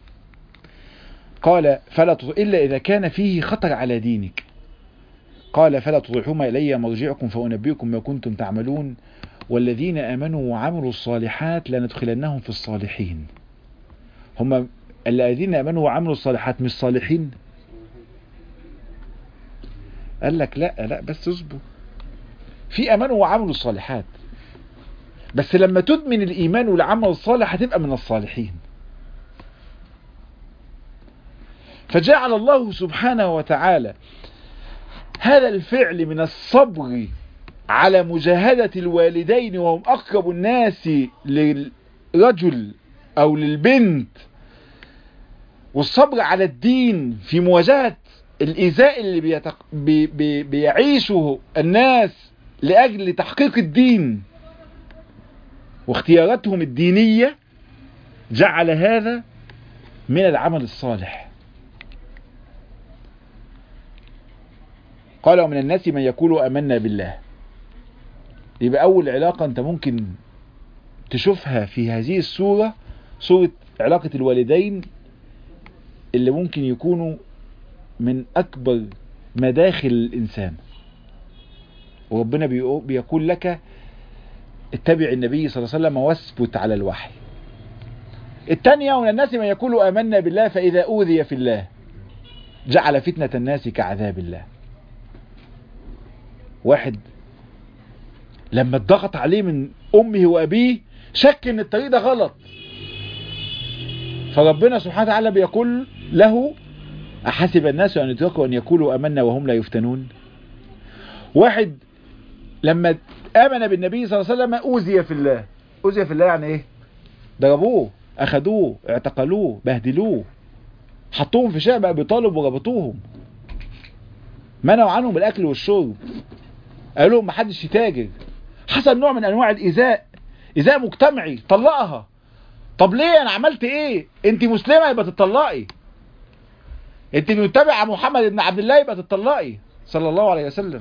قال فلا تطع إلا إذا كان فيه خطر على دينك. قال فلا تطيعهما إلي مرجعكم فأنبئكم ما كنتم تعملون والذين آمنوا وعملوا الصالحات لندخلنهم في الصالحين. هم الذين آمنوا وعملوا الصالحات مش صالحين؟ قال لك لا بس اصبر، في آمنوا وعملوا الصالحات، بس لما تدمن الإيمان والعمل الصالح هتبقى من الصالحين. فجعل الله سبحانه وتعالى هذا الفعل من الصبر على مجاهدة الوالدين وهم أقرب الناس للرجل أو للبنت، والصبر على الدين في مواجهة الإيذاء اللي بيعيشه الناس لأجل تحقيق الدين واختياراتهم الدينية، جعل هذا من العمل الصالح. قال ومن الناس من يقول آمنا بالله. يبقى أول علاقة أنت ممكن تشوفها في هذه السورة، سورة علاقة الوالدين، اللي ممكن يكونوا من أكبر مداخل الإنسان. وربنا بيقول لك اتبع النبي صلى الله عليه وسلم واثبت على الوحي. الثانية ومن الناس من يقول آمنا بالله فإذا أوذي في الله جعل فتنة الناس كعذاب الله. واحد لما اتضغط عليه من أمه وأبيه شك ان الطريق ده غلط، فربنا سبحانه وتعالى بيقول له أحسب الناس أن يتركوا أن يقولوا آمنا وهم لا يفتنون. واحد لما آمن بالنبي صلى الله عليه وسلم أوذي في الله. أوذي في الله يعني إيه؟ ضربوه، أخذوه، اعتقلوه، بهدلوه، حطوهم في شعب أبي طالب وربطوهم، منعوا عنهم الأكل والشرب، قالوا لهم محدش يتاجر. حصل نوع من أنواع الإيذاء، إيذاء مجتمعي. طلقها. طب ليه؟ أنا عملت إيه؟ أنت مسلمة يبقى تطلقي، أنت متبعة محمد بن عبد الله يبقى تطلقي صلى الله عليه وسلم.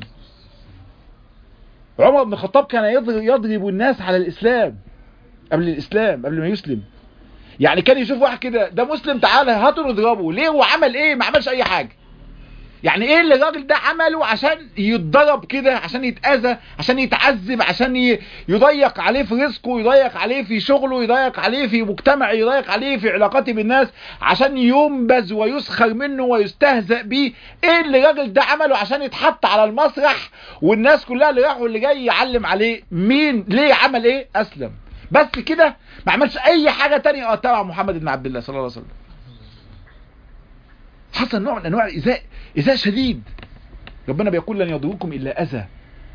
عمر بن الخطاب كان يضرب الناس على الإسلام قبل ما يسلم. يعني كان يشوف واحد كده ده مسلم، تعالى هاتوا نضربه. ليه؟ وعمل ايه؟ ما عملش اي حاجة. يعني ايه اللي الراجل ده عمله عشان يتضرب كده، عشان يتأذى، عشان يتعذب، عشان يضيق عليه في رزقه، يضيق عليه في شغله، يضيق عليه في مجتمعه، يضيق عليه في علاقاته بالناس، عشان ينبذ ويسخر منه ويستهزأ بيه؟ ايه اللي الراجل ده عمله عشان يتحط على المسرح والناس كلها اللي راح واللي جاي يعلم عليه؟ مين ليه عمل ايه؟ اسلم بس كده، ما عملش اي حاجة تانية تبع محمد بن عبد الله صلى الله عليه وسلم. حصل نوع من انواع الايذاء، ايذاء شديد. ربنا بيقول لن يضركم الا اذى.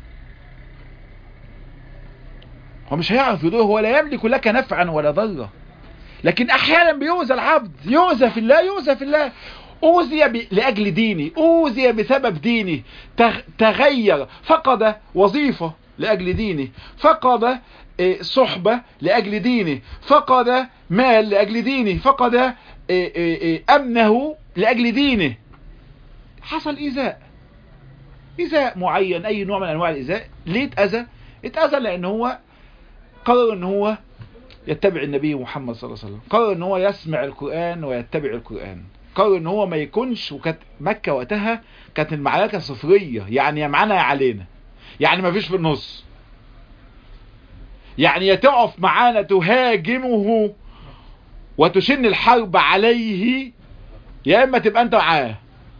هو مش هيعرف يضره، هو لا يملك لك نفعا ولا ضرا، لكن احيانا بيؤذى العبد، يؤذى في الله، يؤذى في الله. اوذي لاجل ديني، اوذي بسبب ديني، تغير، فقد وظيفة لاجل دينه، فقد صحبة لاجل دينه، فقد مال لاجل دينه، فقد امنه لاجل دينه. حصل ايذاء معين، اي نوع من انواع الايذاء. ليه اتأذى لان هو قرر ان هو يتبع النبي محمد صلى الله عليه وسلم، قرر ان هو يسمع القرآن ويتبع القرآن، قرر ان هو ما يكونش. وكانت مكة وقتها كانت المعركة صفرية، يعني يا معانا يا علينا، يعني ما فيش في النص، يعني يا تقف معانا تهاجمه وتشن الحرب عليه، يا اما تبقى انت معاه.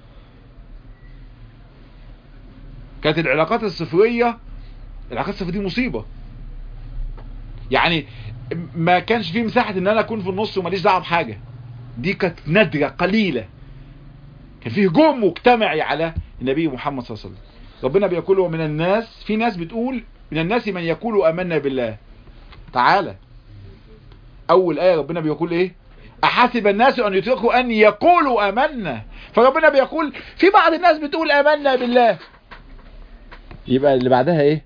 كانت العلاقات الصفرية، العلاقات الصفرية دي مصيبة، يعني ما كانش فيه مساحة ان انا اكون في النص وماليش دعوه بحاجة. دي كانت نادرة قليلة، كان فيه هجوم مجتمعي على النبي محمد صلى الله عليه وسلم. ربنا بيقول ومن الناس، في ناس بتقول من الناس من يقول آمنا بالله. تعالى اول آية ربنا بيقول ايه؟ احسب الناس ان يتركوا ان يقولوا آمنا. فربنا بيقول في بعض الناس بتقول آمنا بالله، يبقى اللي بعدها ايه؟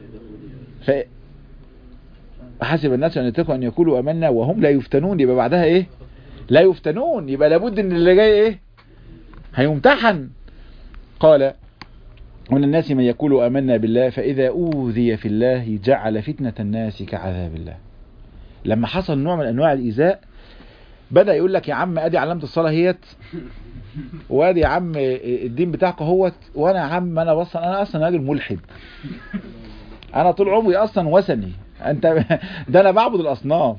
حسب الناس ان يتقوا ان يقولوا امنا وهم لا يفتنون. يبقى بعدها ايه؟ لا يفتنون. يبقى لابد ان اللي جاي ايه؟ هيمتحن. قال ومن الناس من يقول امنا بالله فاذا اوذي في الله جعل فتنة الناس كعذاب الله. لما حصل نوع من انواع الايذاء بدأ يقول لك يا عم ادي علامة الصلاة هيت، وادي يا عم الدين بتاعك هوت، وانا يا عم انا اصلا راجل ملحد، انا طول عمري اصلا وثني، انت ده انا بعبد الاصنام.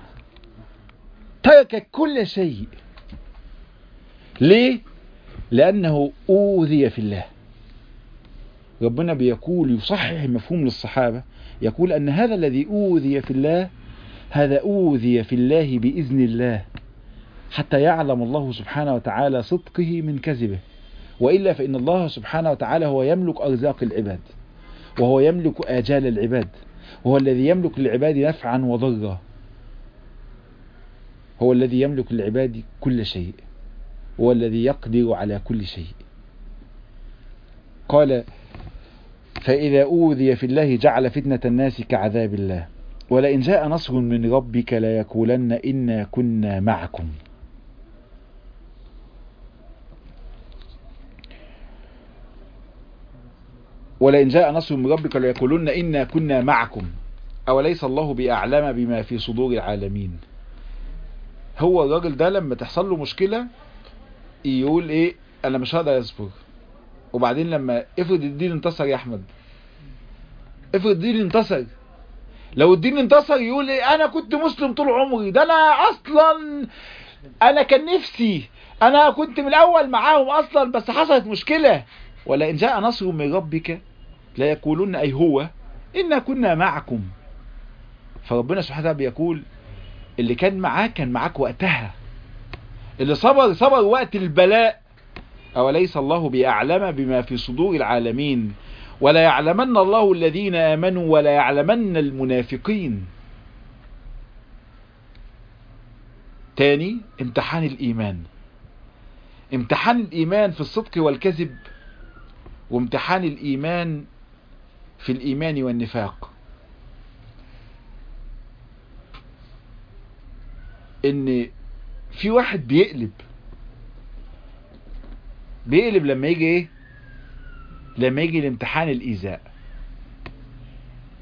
ترك كل شيء. ليه؟ لانه اوذي في الله. ربنا بيقول يصحح مفهوم للصحابة، يقول ان هذا الذي اوذي في الله هذا اوذي في الله باذن الله، حتى يعلم الله سبحانه وتعالى صدقه من كذبه، وإلا فإن الله سبحانه وتعالى هو يملك أرزاق العباد، وهو يملك آجال العباد، وهو الذي يملك للعباد نفعا وضرا، هو الذي يملك للعباد كل شيء، هو الذي يقدر على كل شيء. قال فإذا أوذي في الله جعل فتنة الناس كعذاب الله ولئن جاء نصر من ربك ليقولن إنا كنا معكم. ولئن جاء نصر من ربك ليقولن إنا كنا معكم أوليس الله بأعلم بما في صدور العالمين. هو الراجل ده لما تحصل له مشكلة يقول ايه؟ انا مش هقدر اصبر. وبعدين لما افرض الدين انتصر يا احمد، افرض الدين انتصر، لو الدين انتصر يقول ايه؟ انا كنت مسلم طول عمري، ده انا اصلا انا كان نفسي، انا كنت من الاول معاهم اصلا بس حصلت مشكلة. ولئن جاء نصر من ربك لا يقولون اي هو إنا كنا معكم. فربنا سبحانه وتعالى بيقول اللي كان معاك كان معاك وقتها، اللي صبر وقت البلاء. أوليس الله بأعلم بما في صدور العالمين ولا يعلمن الله الذين آمنوا ولا يعلمن المنافقين. تاني امتحان الإيمان، امتحان الإيمان في الصدق والكذب، وامتحان الإيمان في الإيمان والنفاق. ان في واحد بيقلب لما يجي ايه؟ لما يجي الامتحان الإيذاء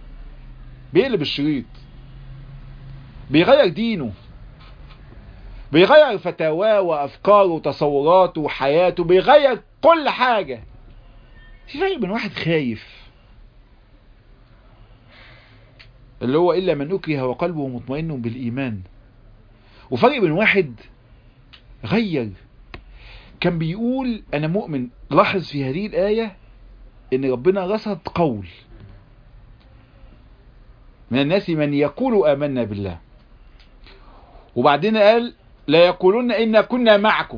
بيقلب الشريط، بيغير دينه، بيغير فتاواه وافكاره وتصوراته وحياته، بيغير كل حاجة. في فرق بين واحد خايف اللي هو إلا من أكره وقلبه مطمئن بالإيمان، وفرق بين واحد غير كان بيقول أنا مؤمن. لاحظ في هذه الآية إن ربنا رصد قول من الناس من يقول آمنا بالله، وبعدين قال لا يقولون إنا كنا معكم.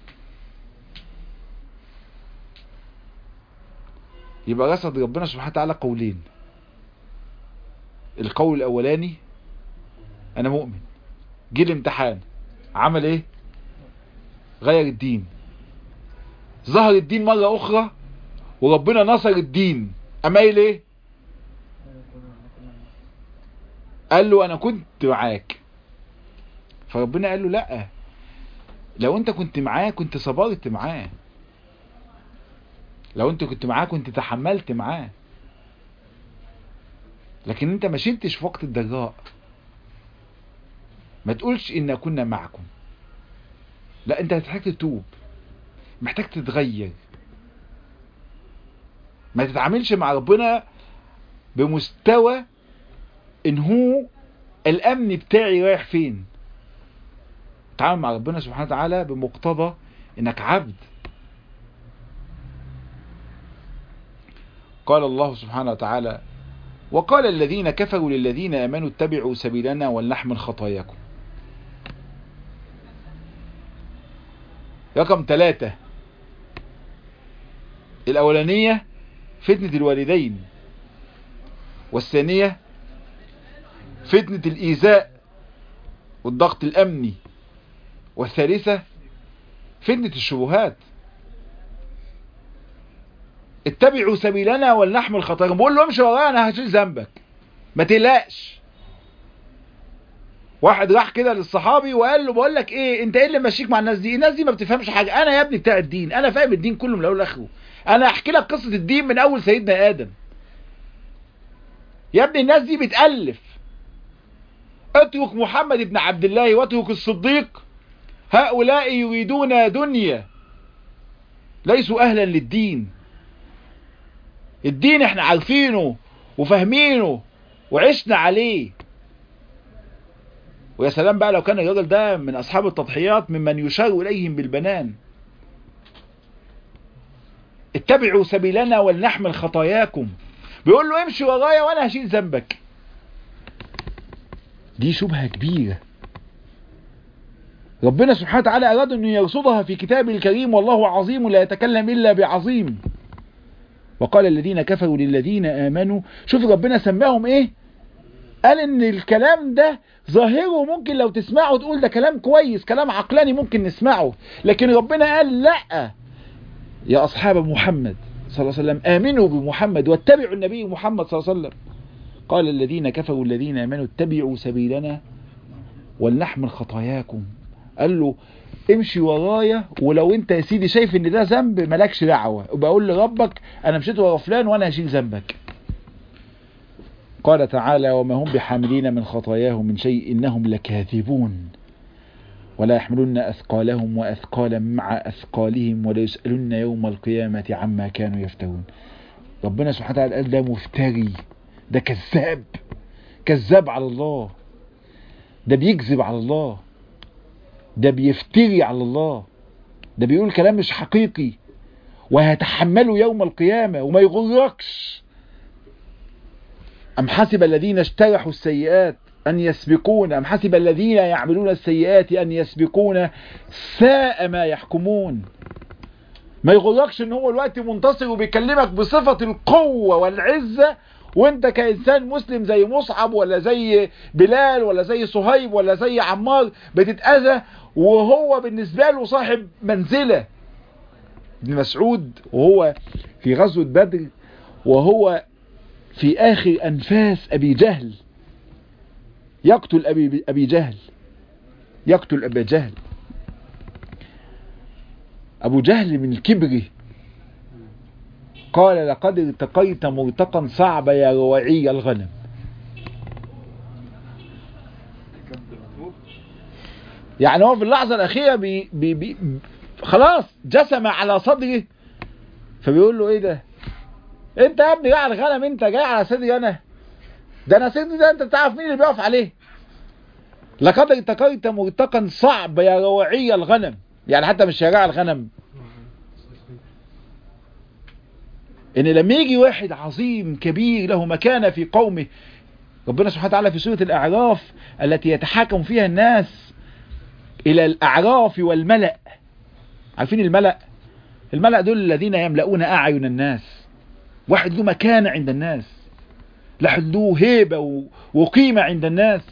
يبقى رصد ربنا سبحانه وتعالى قولين. القول الأولاني أنا مؤمن، جه الامتحان عمل إيه؟ غير الدين، ظهر الدين مرة أخرى وربنا نصر الدين، أما قايل إيه؟ قال له أنا كنت معاك. فربنا قال له لأ، لو أنت كنت معاه كنت صبرت معاه، لو أنت كنت معاه كنت تحملت معاه، لكن أنت ما شلتش في وقت الضراء. ما تقولش إن كنا معكم، لا، أنت محتاج تتوب، محتاج تتغير. ما تتعاملش مع ربنا بمستوى إن هو الأمن بتاعي رايح فين. تعامل مع ربنا سبحانه وتعالى بمقتضى إنك عبد. قال الله سبحانه وتعالى وقال الذين كفروا للذين آمنوا اتبعوا سبيلنا ولنحمل خطاياكم. رقم 3، الأولانية فتنة الوالدين، والثانية فتنة الإيذاء والضغط الأمني، والثالثة فتنة الشبهات. اتبعوا سبيلنا ولنحمل خطاياكم، بقول له امشي ورايا انا هشيل ذنبك، ما تقلقش. واحد راح كده للصحابي وقال له بقول لك ايه، انت ايه اللي ماشيك مع الناس دي؟ الناس دي ما بتفهمش حاجه، انا يا ابني بتاع الدين، انا فاهم الدين كله من الاول لاخره، انا احكي لك قصه الدين من اول سيدنا ادم. يا ابني الناس دي بتالف، اترك محمد بن عبد الله واترك الصديق، هؤلاء يريدون دنيا ليسوا اهلا للدين. الدين احنا عارفينه وفاهمينه وعشنا عليه. ويا سلام بقى لو كان الراجل ده من اصحاب التضحيات ممن يشار اليهم بالبنان. اتبعوا سبيلنا ولنحمل خطاياكم، بيقول له امشي ورايا وانا هشيل ذنبك. دي شبهة كبيرة ربنا سبحانه وتعالى اراد انه يرصدها في كتابه الكريم، والله عظيم لا يتكلم الا بعظيم. وقال الذين كفروا للذين آمنوا، شوف ربنا سماهم ايه؟ قال ان الكلام ده ظاهره ممكن لو تسمعه تقول ده كلام كويس، كلام عقلاني ممكن نسمعه، لكن ربنا قال لا يا أصحاب محمد صلى الله عليه وسلم آمنوا بمحمد واتبعوا النبي محمد صلى الله عليه وسلم. قال الذين كفروا الذين آمنوا اتبعوا سبيلنا ولنحمل خطاياكم. قال له امشي ورايا، ولو انت يا سيدي شايف ان ده ذنب مالكش دعوة، وبقول لربك انا مشيت ورا فلان وانا هشيل ذنبك. قال تعالى وما هم بحاملين من خطاياهم من شيء إنهم لكاذبون ولا يحملون أثقالهم وأثقالا مع أثقالهم ولا يسألون يوم القيامة عما كانوا يفترون. ربنا سبحانه وتعالى قال ده مفتري، ده كذاب، كذاب على الله، ده بيكذب على الله، ده بيفتري على الله، ده بيقول كلام مش حقيقي وهيتحمله يوم القيامة. وما يغركش أم حسب الذين اجترحوا السيئات أن يسبقون، أم حسب الذين يعملون السيئات أن يسبقون، ساء ما يحكمون. ما يغركش ان هو الوقت منتصر وبيكلمك بصفة القوة والعزة، وانت كإنسان مسلم زي مصعب ولا زي بلال ولا زي صهيب ولا زي عمار بتتأذى، وهو بالنسبة له صاحب منزلة. ابن مسعود وهو في غزوة بدر وهو في آخر أنفاس أبي جهل يقتل أبي جهل، يقتل أبي جهل. أبو جهل من كبره قال لقد ارتقيت مرتقا صعب يا روعي الغنم. يعني هو في اللحظة الأخيرة خلاص جسم على صدره، فبيقول له ايه ده؟ انت يا ابني جاي على الغنم، انت جاي على صدري انا؟ ده انا صدري ده انت تعرف مين اللي بيقف عليه؟ لقد ارتقيت مرتقا صعب يا روعي الغنم، يعني حتى مش شارع الغنم، ان لما يجي واحد عظيم كبير له مكانة في قومه، ربنا سبحانه وتعالى في سورة الأعراف التي يتحاكم فيها الناس إلى الأعراف والملأ. عارفين الملأ؟ الملأ دول الذين يملؤون أعين الناس، واحد له مكانة عند الناس، واحد له هيبة وقيمة عند الناس،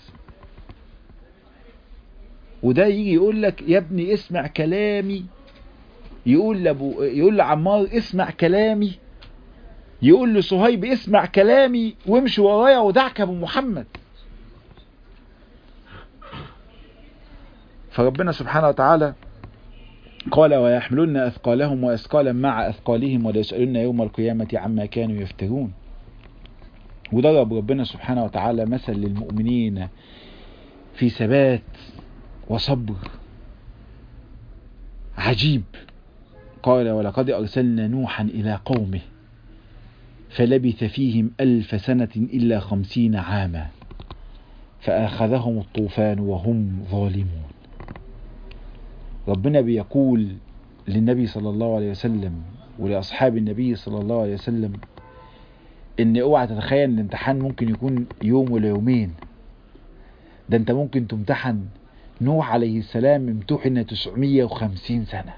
وده يجي يقول لك يا ابني اسمع كلامي، يقول لعمار اسمع كلامي، يقول لصهيب اسمع كلامي وامشي ورايا ودعك ابو محمد. فربنا سبحانه وتعالى قال ويحملون أثقالهم وأثقالا مع أثقالهم وليسألون يوم القيامة عما كانوا يفترون. وضرب ربنا سبحانه وتعالى مثل للمؤمنين في ثبات وصبر عجيب. قال ولقد أرسلنا نوحا إلى قومه فلبث فيهم 1000 سنة إلا 50 عاما فأخذهم الطوفان وهم ظالمون. ربنا بيقول للنبي صلى الله عليه وسلم ولأصحاب النبي صلى الله عليه وسلم ان اوعى تتخيل ان الامتحان ممكن يكون يوم ولا يومين، ده انت ممكن تمتحن. نوح عليه السلام امتحن 950 سنة.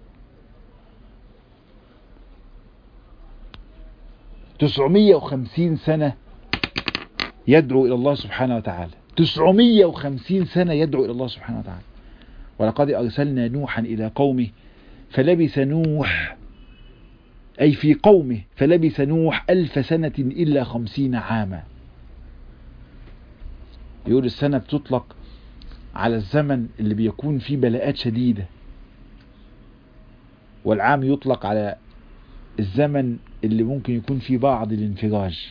950 سنة يدعو إلى الله سبحانه وتعالى، 950 سنة يدعو إلى الله سبحانه وتعالى. ولقد أرسلنا نوحا إلى قومه فلبث نوح أي في قومه فلبث نوح 1000 سنة إلا 50 عاما. يقول السنة بتطلق على الزمن اللي بيكون فيه بلاءات شديدة، والعام يطلق على الزمن اللي ممكن يكون فيه بعض الانفراج.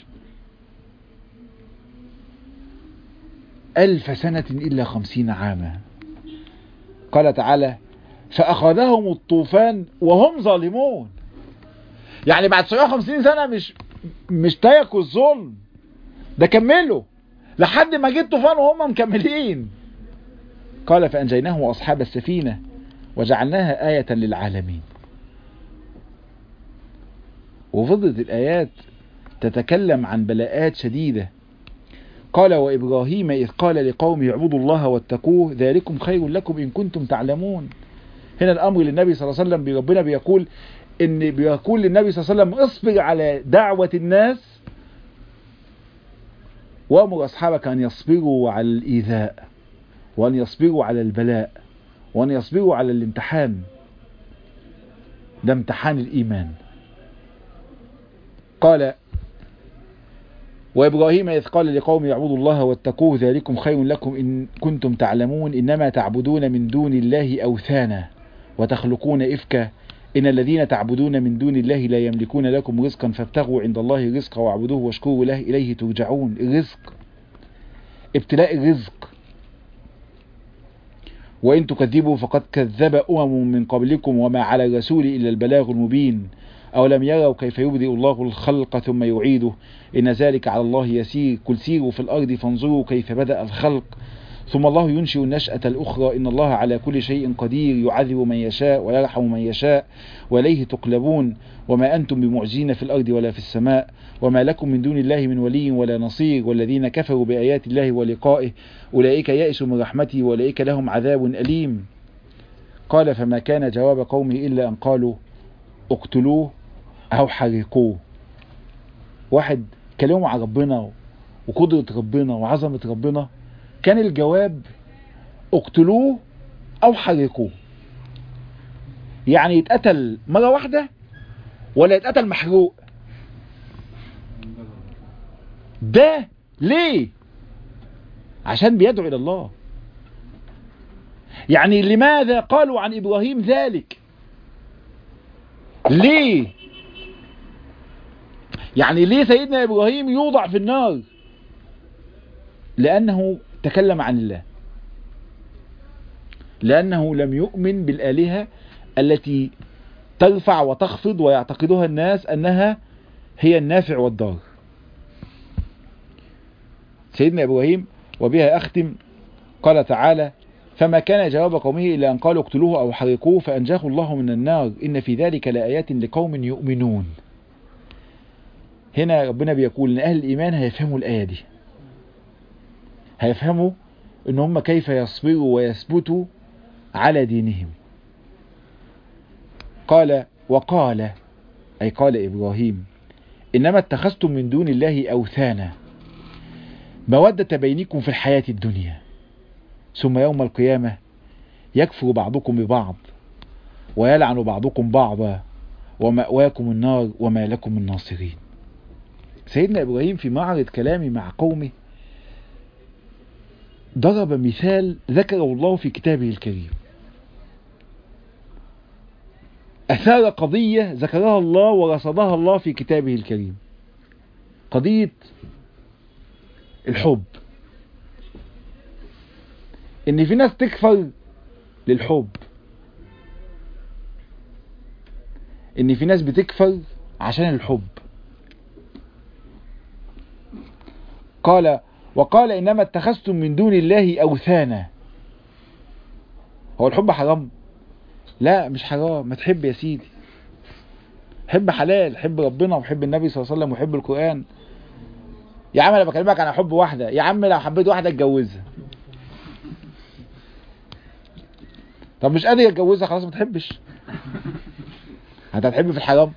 1000 سنة إلا 50 عاما. قال تعالى فأخذهم الطوفان وهم ظالمون. يعني بعد 750 سنة مش تركوا الظلم، ده كملوا لحد ما جه الطوفان وهم مكملين. قال فأنجيناه وأصحاب السفينة وجعلناها آية للعالمين. وفضلت الآيات تتكلم عن بلاءات شديدة. قال وإبراهيم إذ قال لقومه اعبدوا الله واتقوه ذلكم خير لكم إن كنتم تعلمون. هنا الأمر للنبي صلى الله عليه وسلم، ربنا بيقول للنبي صلى الله عليه وسلم اصبر على دعوة الناس وأمر أصحابك أن يصبروا على الإيذاء وأن يصبروا على البلاء وأن يصبروا على الامتحان. ده امتحان الإيمان. قال وإبراهيم إذ قال لقوم اعبدوا الله واتقوه ذلكم خير لكم إن كنتم تعلمون إنما تعبدون من دون الله أوثانا وتخلقون إفكا إن الذين تعبدون من دون الله لا يملكون لكم رزقا فابتغوا عند الله الرزق واعبدوه واشكروا له إليه ترجعون. الرزق ابتلاء الرزق. وإن تكذبوا فقد كذب من قبلكم وما على الرسول إلا البلاغ المبين أولم يروا كيف يبدئ الله الخلق ثم يعيده إن ذلك على الله يسير قل سيروا في الأرض فانظروا كيف بدأ الخلق ثم الله ينشئ النشأة الأخرى إن الله على كل شيء قدير يعذب من يشاء ويرحم من يشاء وإليه تقلبون وما أنتم بمعجزين في الأرض ولا في السماء وما لكم من دون الله من ولي ولا نصير والذين كفروا بآيات الله ولقائه أولئك يئسوا من رحمته وأولئك لهم عذاب أليم. قال فما كان جواب قومه إلا أن قالوا اقتلوه أو حرقوه. واحد كلموا عن ربنا وقدرة ربنا وعظمة ربنا، كان الجواب اقتلوه أو حرقوه. يعني يتقتل مرة واحدة ولا يتقتل محروق. ده ليه؟ عشان بيدعو إلى الله. يعني لماذا قالوا عن إبراهيم ذلك؟ ليه؟ يعني ليه سيدنا إبراهيم يوضع في النار؟ لأنه تكلم عن الله. لأنه لم يؤمن بالآلهة التي ترفع وتخفض ويعتقدها الناس أنها هي النافع والضار. سيدنا إبراهيم وبها أختم قال تعالى: فما كان جواب قومه إلا أن قالوا اقتلوه أو حرقوه فأنجاه الله من النار إن في ذلك لآيات لقوم يؤمنون. هنا ربنا بيقول إن أهل الإيمان هيفهموا الآية دي، هيفهموا إن هم كيف يصبروا ويثبتوا على دينهم. قال وقال أي قال إبراهيم: إنما اتخذتم من دون الله أوثانا مودة بينكم في الحياة الدنيا ثم يوم القيامة يكفر بعضكم ببعض ويلعن بعضكم بعضا ومأواكم النار وما لكم من ناصرين. سيدنا إبراهيم في معرض كلامه مع قومه ضرب مثال ذكره الله في كتابه الكريم، أثار قضية ذكرها الله ورصدها الله في كتابه الكريم، قضية الحب. إن في ناس تكفر للحب، إن في ناس بتكفر عشان الحب. وقال إنما اتخذتم من دون الله أوثانا. هو الحب حرام؟ لا مش حرام، ما تحب يا سيدي، حب حلال، حب ربنا وحب النبي صلى الله عليه وسلم وحب القرآن. يا عم انا بكلمك عن حب واحدة، يا عم لو حبيت واحدة اتجوزها. طب مش قادر اتجوزها خلاص ما تحبش. انت هتحب في الحرام؟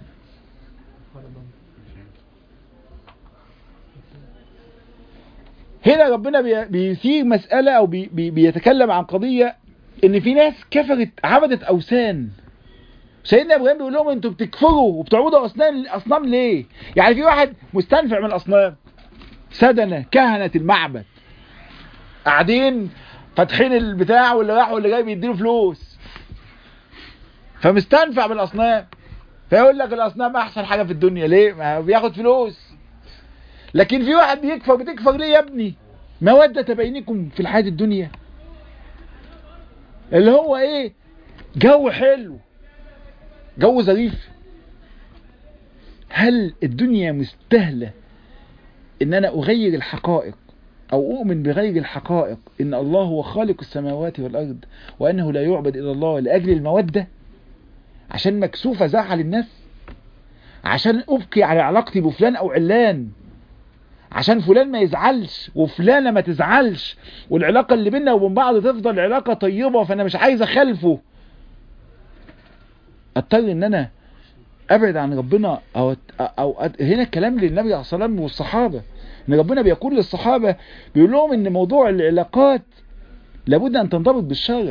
هنا ربنا بيثير مسألة او بيتكلم عن قضية ان في ناس كفرت عبدت اوثان. سيدنا ابراهيم بيقول لهم انتوا بتكفروا وبتعبدوا اصنام ليه؟ يعني في واحد مستنفع من الاصنام، سدنة كهنة المعبد قاعدين فاتحين البتاع واللي راح واللي جاي بيديله فلوس، فمستنفع بالاصنام، فيقول لك الاصنام احسن حاجة في الدنيا. ليه؟ ما بياخد فلوس. لكن في واحد بتكفر ليه يا ابني؟ مودة بينكم في الحياة الدنيا، اللي هو ايه؟ جو حلو، جو ظريف. هل الدنيا مستاهلة ان انا اغير الحقائق او اؤمن بغير الحقائق ان الله هو خالق السماوات والارض وانه لا يعبد الا الله لاجل المودة، عشان مكسوفة ازعل الناس، عشان ابقي على علاقتي بفلان او علان، عشان فلان ما يزعلش وفلانة ما تزعلش والعلاقة اللي بيننا وبين بعض تفضل علاقة طيبة، فانا مش عايز اخالفه، اضطر ان انا ابعد عن ربنا او هنا الكلام للنبي عليه الصلاة والسلام والصحابة، ان ربنا بيقول للصحابة بيقول لهم ان موضوع العلاقات لابد ان تنضبط بالشرع.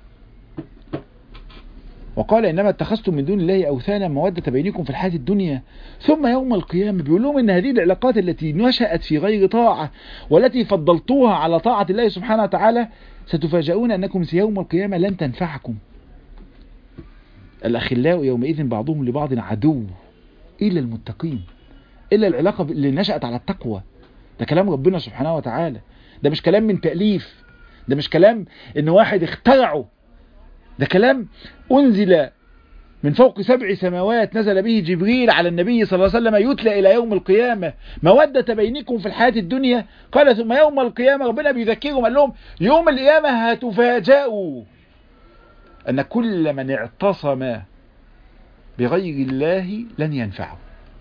وقال انما اتخذتم من دون الله اوثانا مودة بينكم في الحياة الدنيا ثم يوم القيامة. بيقول لهم ان هذه العلاقات التي نشأت في غير طاعة والتي فضلتوها على طاعة الله سبحانه وتعالى ستفاجؤون انكم في يوم القيامة لن تنفعكم. الأخلاء يومئذ بعضهم لبعض عدو إلا المتقين، إلا العلاقة اللي نشأت على التقوى. ده كلام ربنا سبحانه وتعالى، ده مش كلام من تأليف، ده مش كلام إن واحد اخترعه، ده كلام أنزل من فوق 7 سماوات، نزل به جبريل على النبي صلى الله عليه وسلم يتلى إلى يوم القيامة. مودة بينكم في الحياة الدنيا. قال ثم يوم القيامة ربنا بيذكرهم قال لهم يوم القيامة هتفاجئوا أن كل من اعتصم بغير الله لن ينفعه،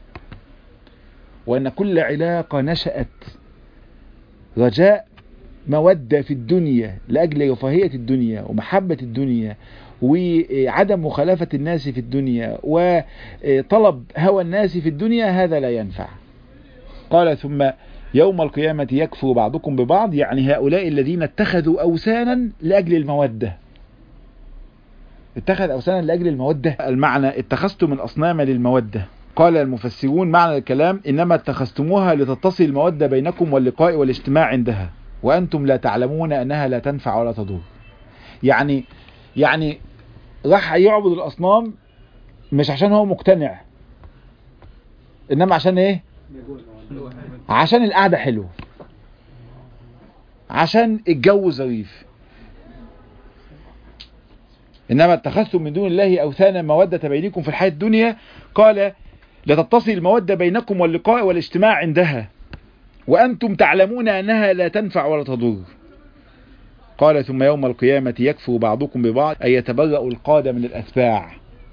وأن كل علاقة نشأت رجاء مودة في الدنيا لأجل رفاهية الدنيا ومحبة الدنيا وعدم مخالفة الناس في الدنيا وطلب هوى الناس في الدنيا هذا لا ينفع. قال ثم يوم القيامة يكفر بعضكم ببعض، يعني هؤلاء الذين اتخذوا أوثانا لأجل المودة، اتخذ أوثانا لأجل المودة. المعنى اتخذتم الأصنام للمودة. قال المفسرون معنى الكلام إنما اتخذتموها لتتصل المودة بينكم واللقاء والاجتماع عندها وأنتم لا تعلمون أنها لا تنفع ولا تضر. يعني راح يعبد الأصنام مش عشان هو مقتنع، إنما عشان إيه؟ عشان القعدة حلوة، عشان الجو ظريف. إنما اتخذتم من دون الله أوثانا مودة بينكم في الحياة الدنيا، قال لتتصل المودة بينكم واللقاء والاجتماع عندها وأنتم تعلمون أنها لا تنفع ولا تضر. قال ثم يوم القيامة يكفر بعضكم ببعض أي يتبرأ القادة من الأتباع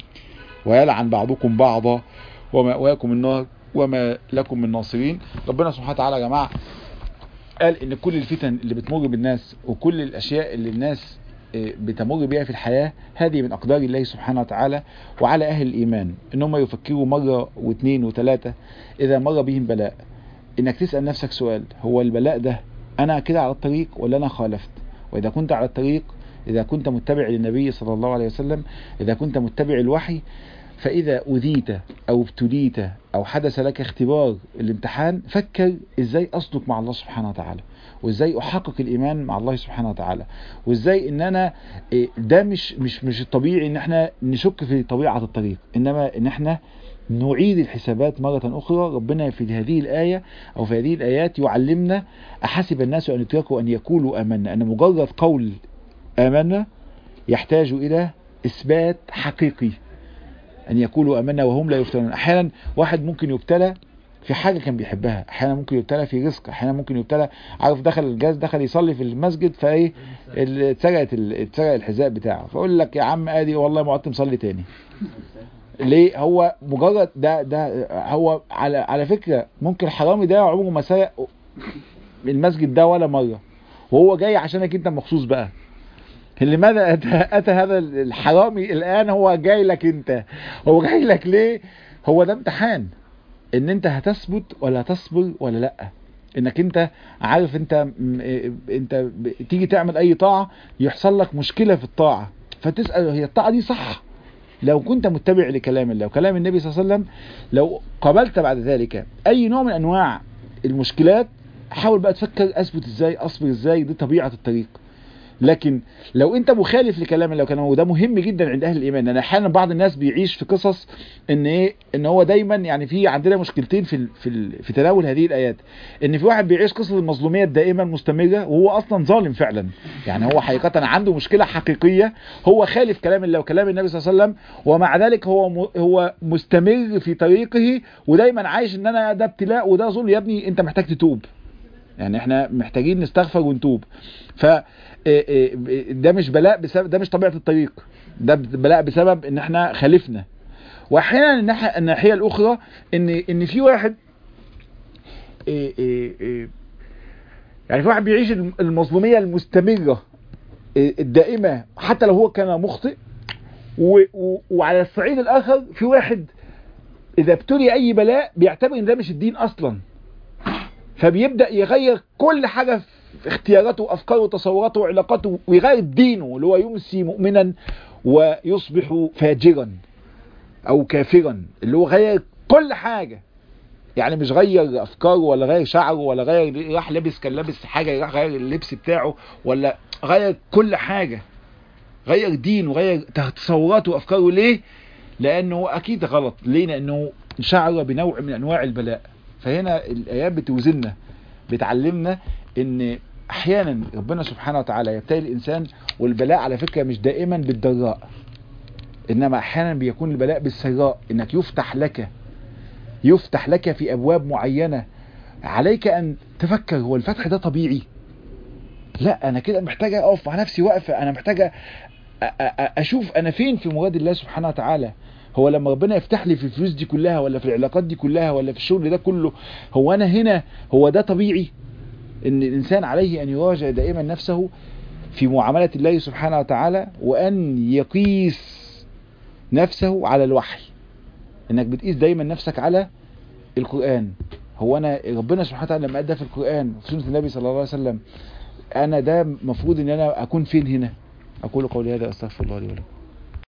ويلعن بعضكم بعضا ومأواكم النار وما لكم من ناصرين. ربنا سبحانه وتعالى يا جماعة قال إن كل الفتن اللي بتمر بالناس وكل الأشياء اللي الناس بتمر بها في الحياة هذه من أقدار الله سبحانه وتعالى، وعلى أهل الإيمان إنهم يفكروا مرة واثنين وثلاثة إذا مر بهم بلاء، إنك تسأل نفسك سؤال: هو البلاء ده أنا كده على الطريق ولا أنا خالفت؟ وإذا كنت على الطريق، إذا كنت متبع للنبي صلى الله عليه وسلم، إذا كنت متبع الوحي، فإذا أذيت أو ابتليت أو حدث لك اختبار الامتحان فكر إزاي أصدق مع الله سبحانه وتعالى، وإزاي أحقق الإيمان مع الله سبحانه وتعالى، وإزاي إن أنا ده مش الطبيعي إن احنا نشك في طبيعة الطريق، إنما إن احنا نعيد الحسابات مرة أخرى. ربنا في هذه الآية أو في هذه الآيات يعلمنا: أحسب الناس أن يتركوا أن يقولوا آمنا، أن مجرد قول آمنا يحتاج إلى إثبات حقيقي، أن يقولوا آمنا وهم لا يفتنون. أحيانا واحد ممكن يبتلى في حاجة كان بيحبها، أحيانا ممكن يبتلى في رزق، أحيانا ممكن يبتلى عارف دخل الجهاز دخل يصلي في المسجد فإيه اتسرق الحذاء بتاعه، فأقول لك يا عم آدي والله ما عدت مصلي تاني. ليه؟ هو مجرد ده هو على فكرة ممكن الحرامي ده عمره ما سرق المسجد ده ولا مرة، وهو جاي عشانك انت مخصوص بقى. لماذا أتى هذا الحرامي الآن؟ هو جاي لك انت، هو جاي لك ليه؟ هو ده امتحان ان انت هتثبت ولا هتصبر ولا لا، انك انت عارف انت تيجي تعمل اي طاعة يحصل لك مشكلة في الطاعة فتسأل هي الطاعة دي صح؟ لو كنت متبع لكلام الله وكلام النبي صلى الله عليه وسلم، لو قبلت بعد ذلك اي نوع من انواع المشكلات حاول بقى تفكر اثبت ازاي، اصبر ازاي، دي طبيعة الطريق. لكن لو انت مخالف لكلام الله وكلامه، وده مهم جدا عند اهل الايمان. انا احيانا بعض الناس بيعيش في قصص ان هو دايما يعني في عندنا مشكلتين في تناول هذه الايات، ان في واحد بيعيش قصة المظلومية الدائمة المستمرة وهو اصلا ظالم فعلا، يعني هو حقيقة عنده مشكلة حقيقية، هو خالف كلام الله وكلام النبي صلى الله عليه وسلم، ومع ذلك هو مستمر في طريقه ودايما عايش ان انا ده ابتلاء وده ظلم. يا ابني انت محتاج تتوب، يعني احنا محتاجين نستغفر ونتوب. ف ده مش بلاء بسبب، ده مش طبيعة الطريق، ده بلاء بسبب ان احنا خالفنا. واحيانا الناحية الاخرى ان في واحد يعني في واحد بيعيش المظلومية المستمرة الدائمة حتى لو هو كان مخطئ، وعلى الصعيد الاخر في واحد اذا ابتلي اي بلاء بيعتبر ان ده مش الدين اصلا، فبيبدأ يغير كل حاجة في اختياراته وافكاره وتصوراته وعلاقاته، ويغير دينه اللي هو يمسي مؤمنا ويصبح فاجرا او كافرا، اللي هو غير كل حاجة. يعني مش غير افكاره ولا غير شعره ولا غير راح لابس كان لابس حاجة راح غير اللبس بتاعه، ولا غير كل حاجة، غير دين وغير تصوراته وافكاره. ليه؟ لانه اكيد غلط. ليه؟ لانه شعر بنوع من انواع البلاء. فهنا الايات بتوزننا، بتعلمنا ان احيانا ربنا سبحانه وتعالى يبتلي الانسان، والبلاء على فكرة مش دائما بالضراء، انما احيانا بيكون البلاء بالسراء، انك يفتح لك في ابواب معينة. عليك ان تفكر هو الفتح ده طبيعي؟ لا، انا كده محتاج اقف مع نفسي وقفة، انا محتاج اشوف انا فين في مراد الله سبحانه وتعالى. هو لما ربنا يفتح لي في الفلوس دي كلها ولا في العلاقات دي كلها ولا في الشغل ده كله، هو انا هنا هو ده طبيعي؟ ان الانسان عليه ان يراجع دائما نفسه في معاملة الله سبحانه وتعالى، وان يقيس نفسه على الوحي، انك بتقيس دايما نفسك على القرآن. هو انا ربنا سبحانه وتعالى لما ادى في القرآن وفي سنة النبي صلى الله عليه وسلم، انا ده مفروض ان انا اكون فين هنا. اقول قولي هذا استغفر الله لي ولكم.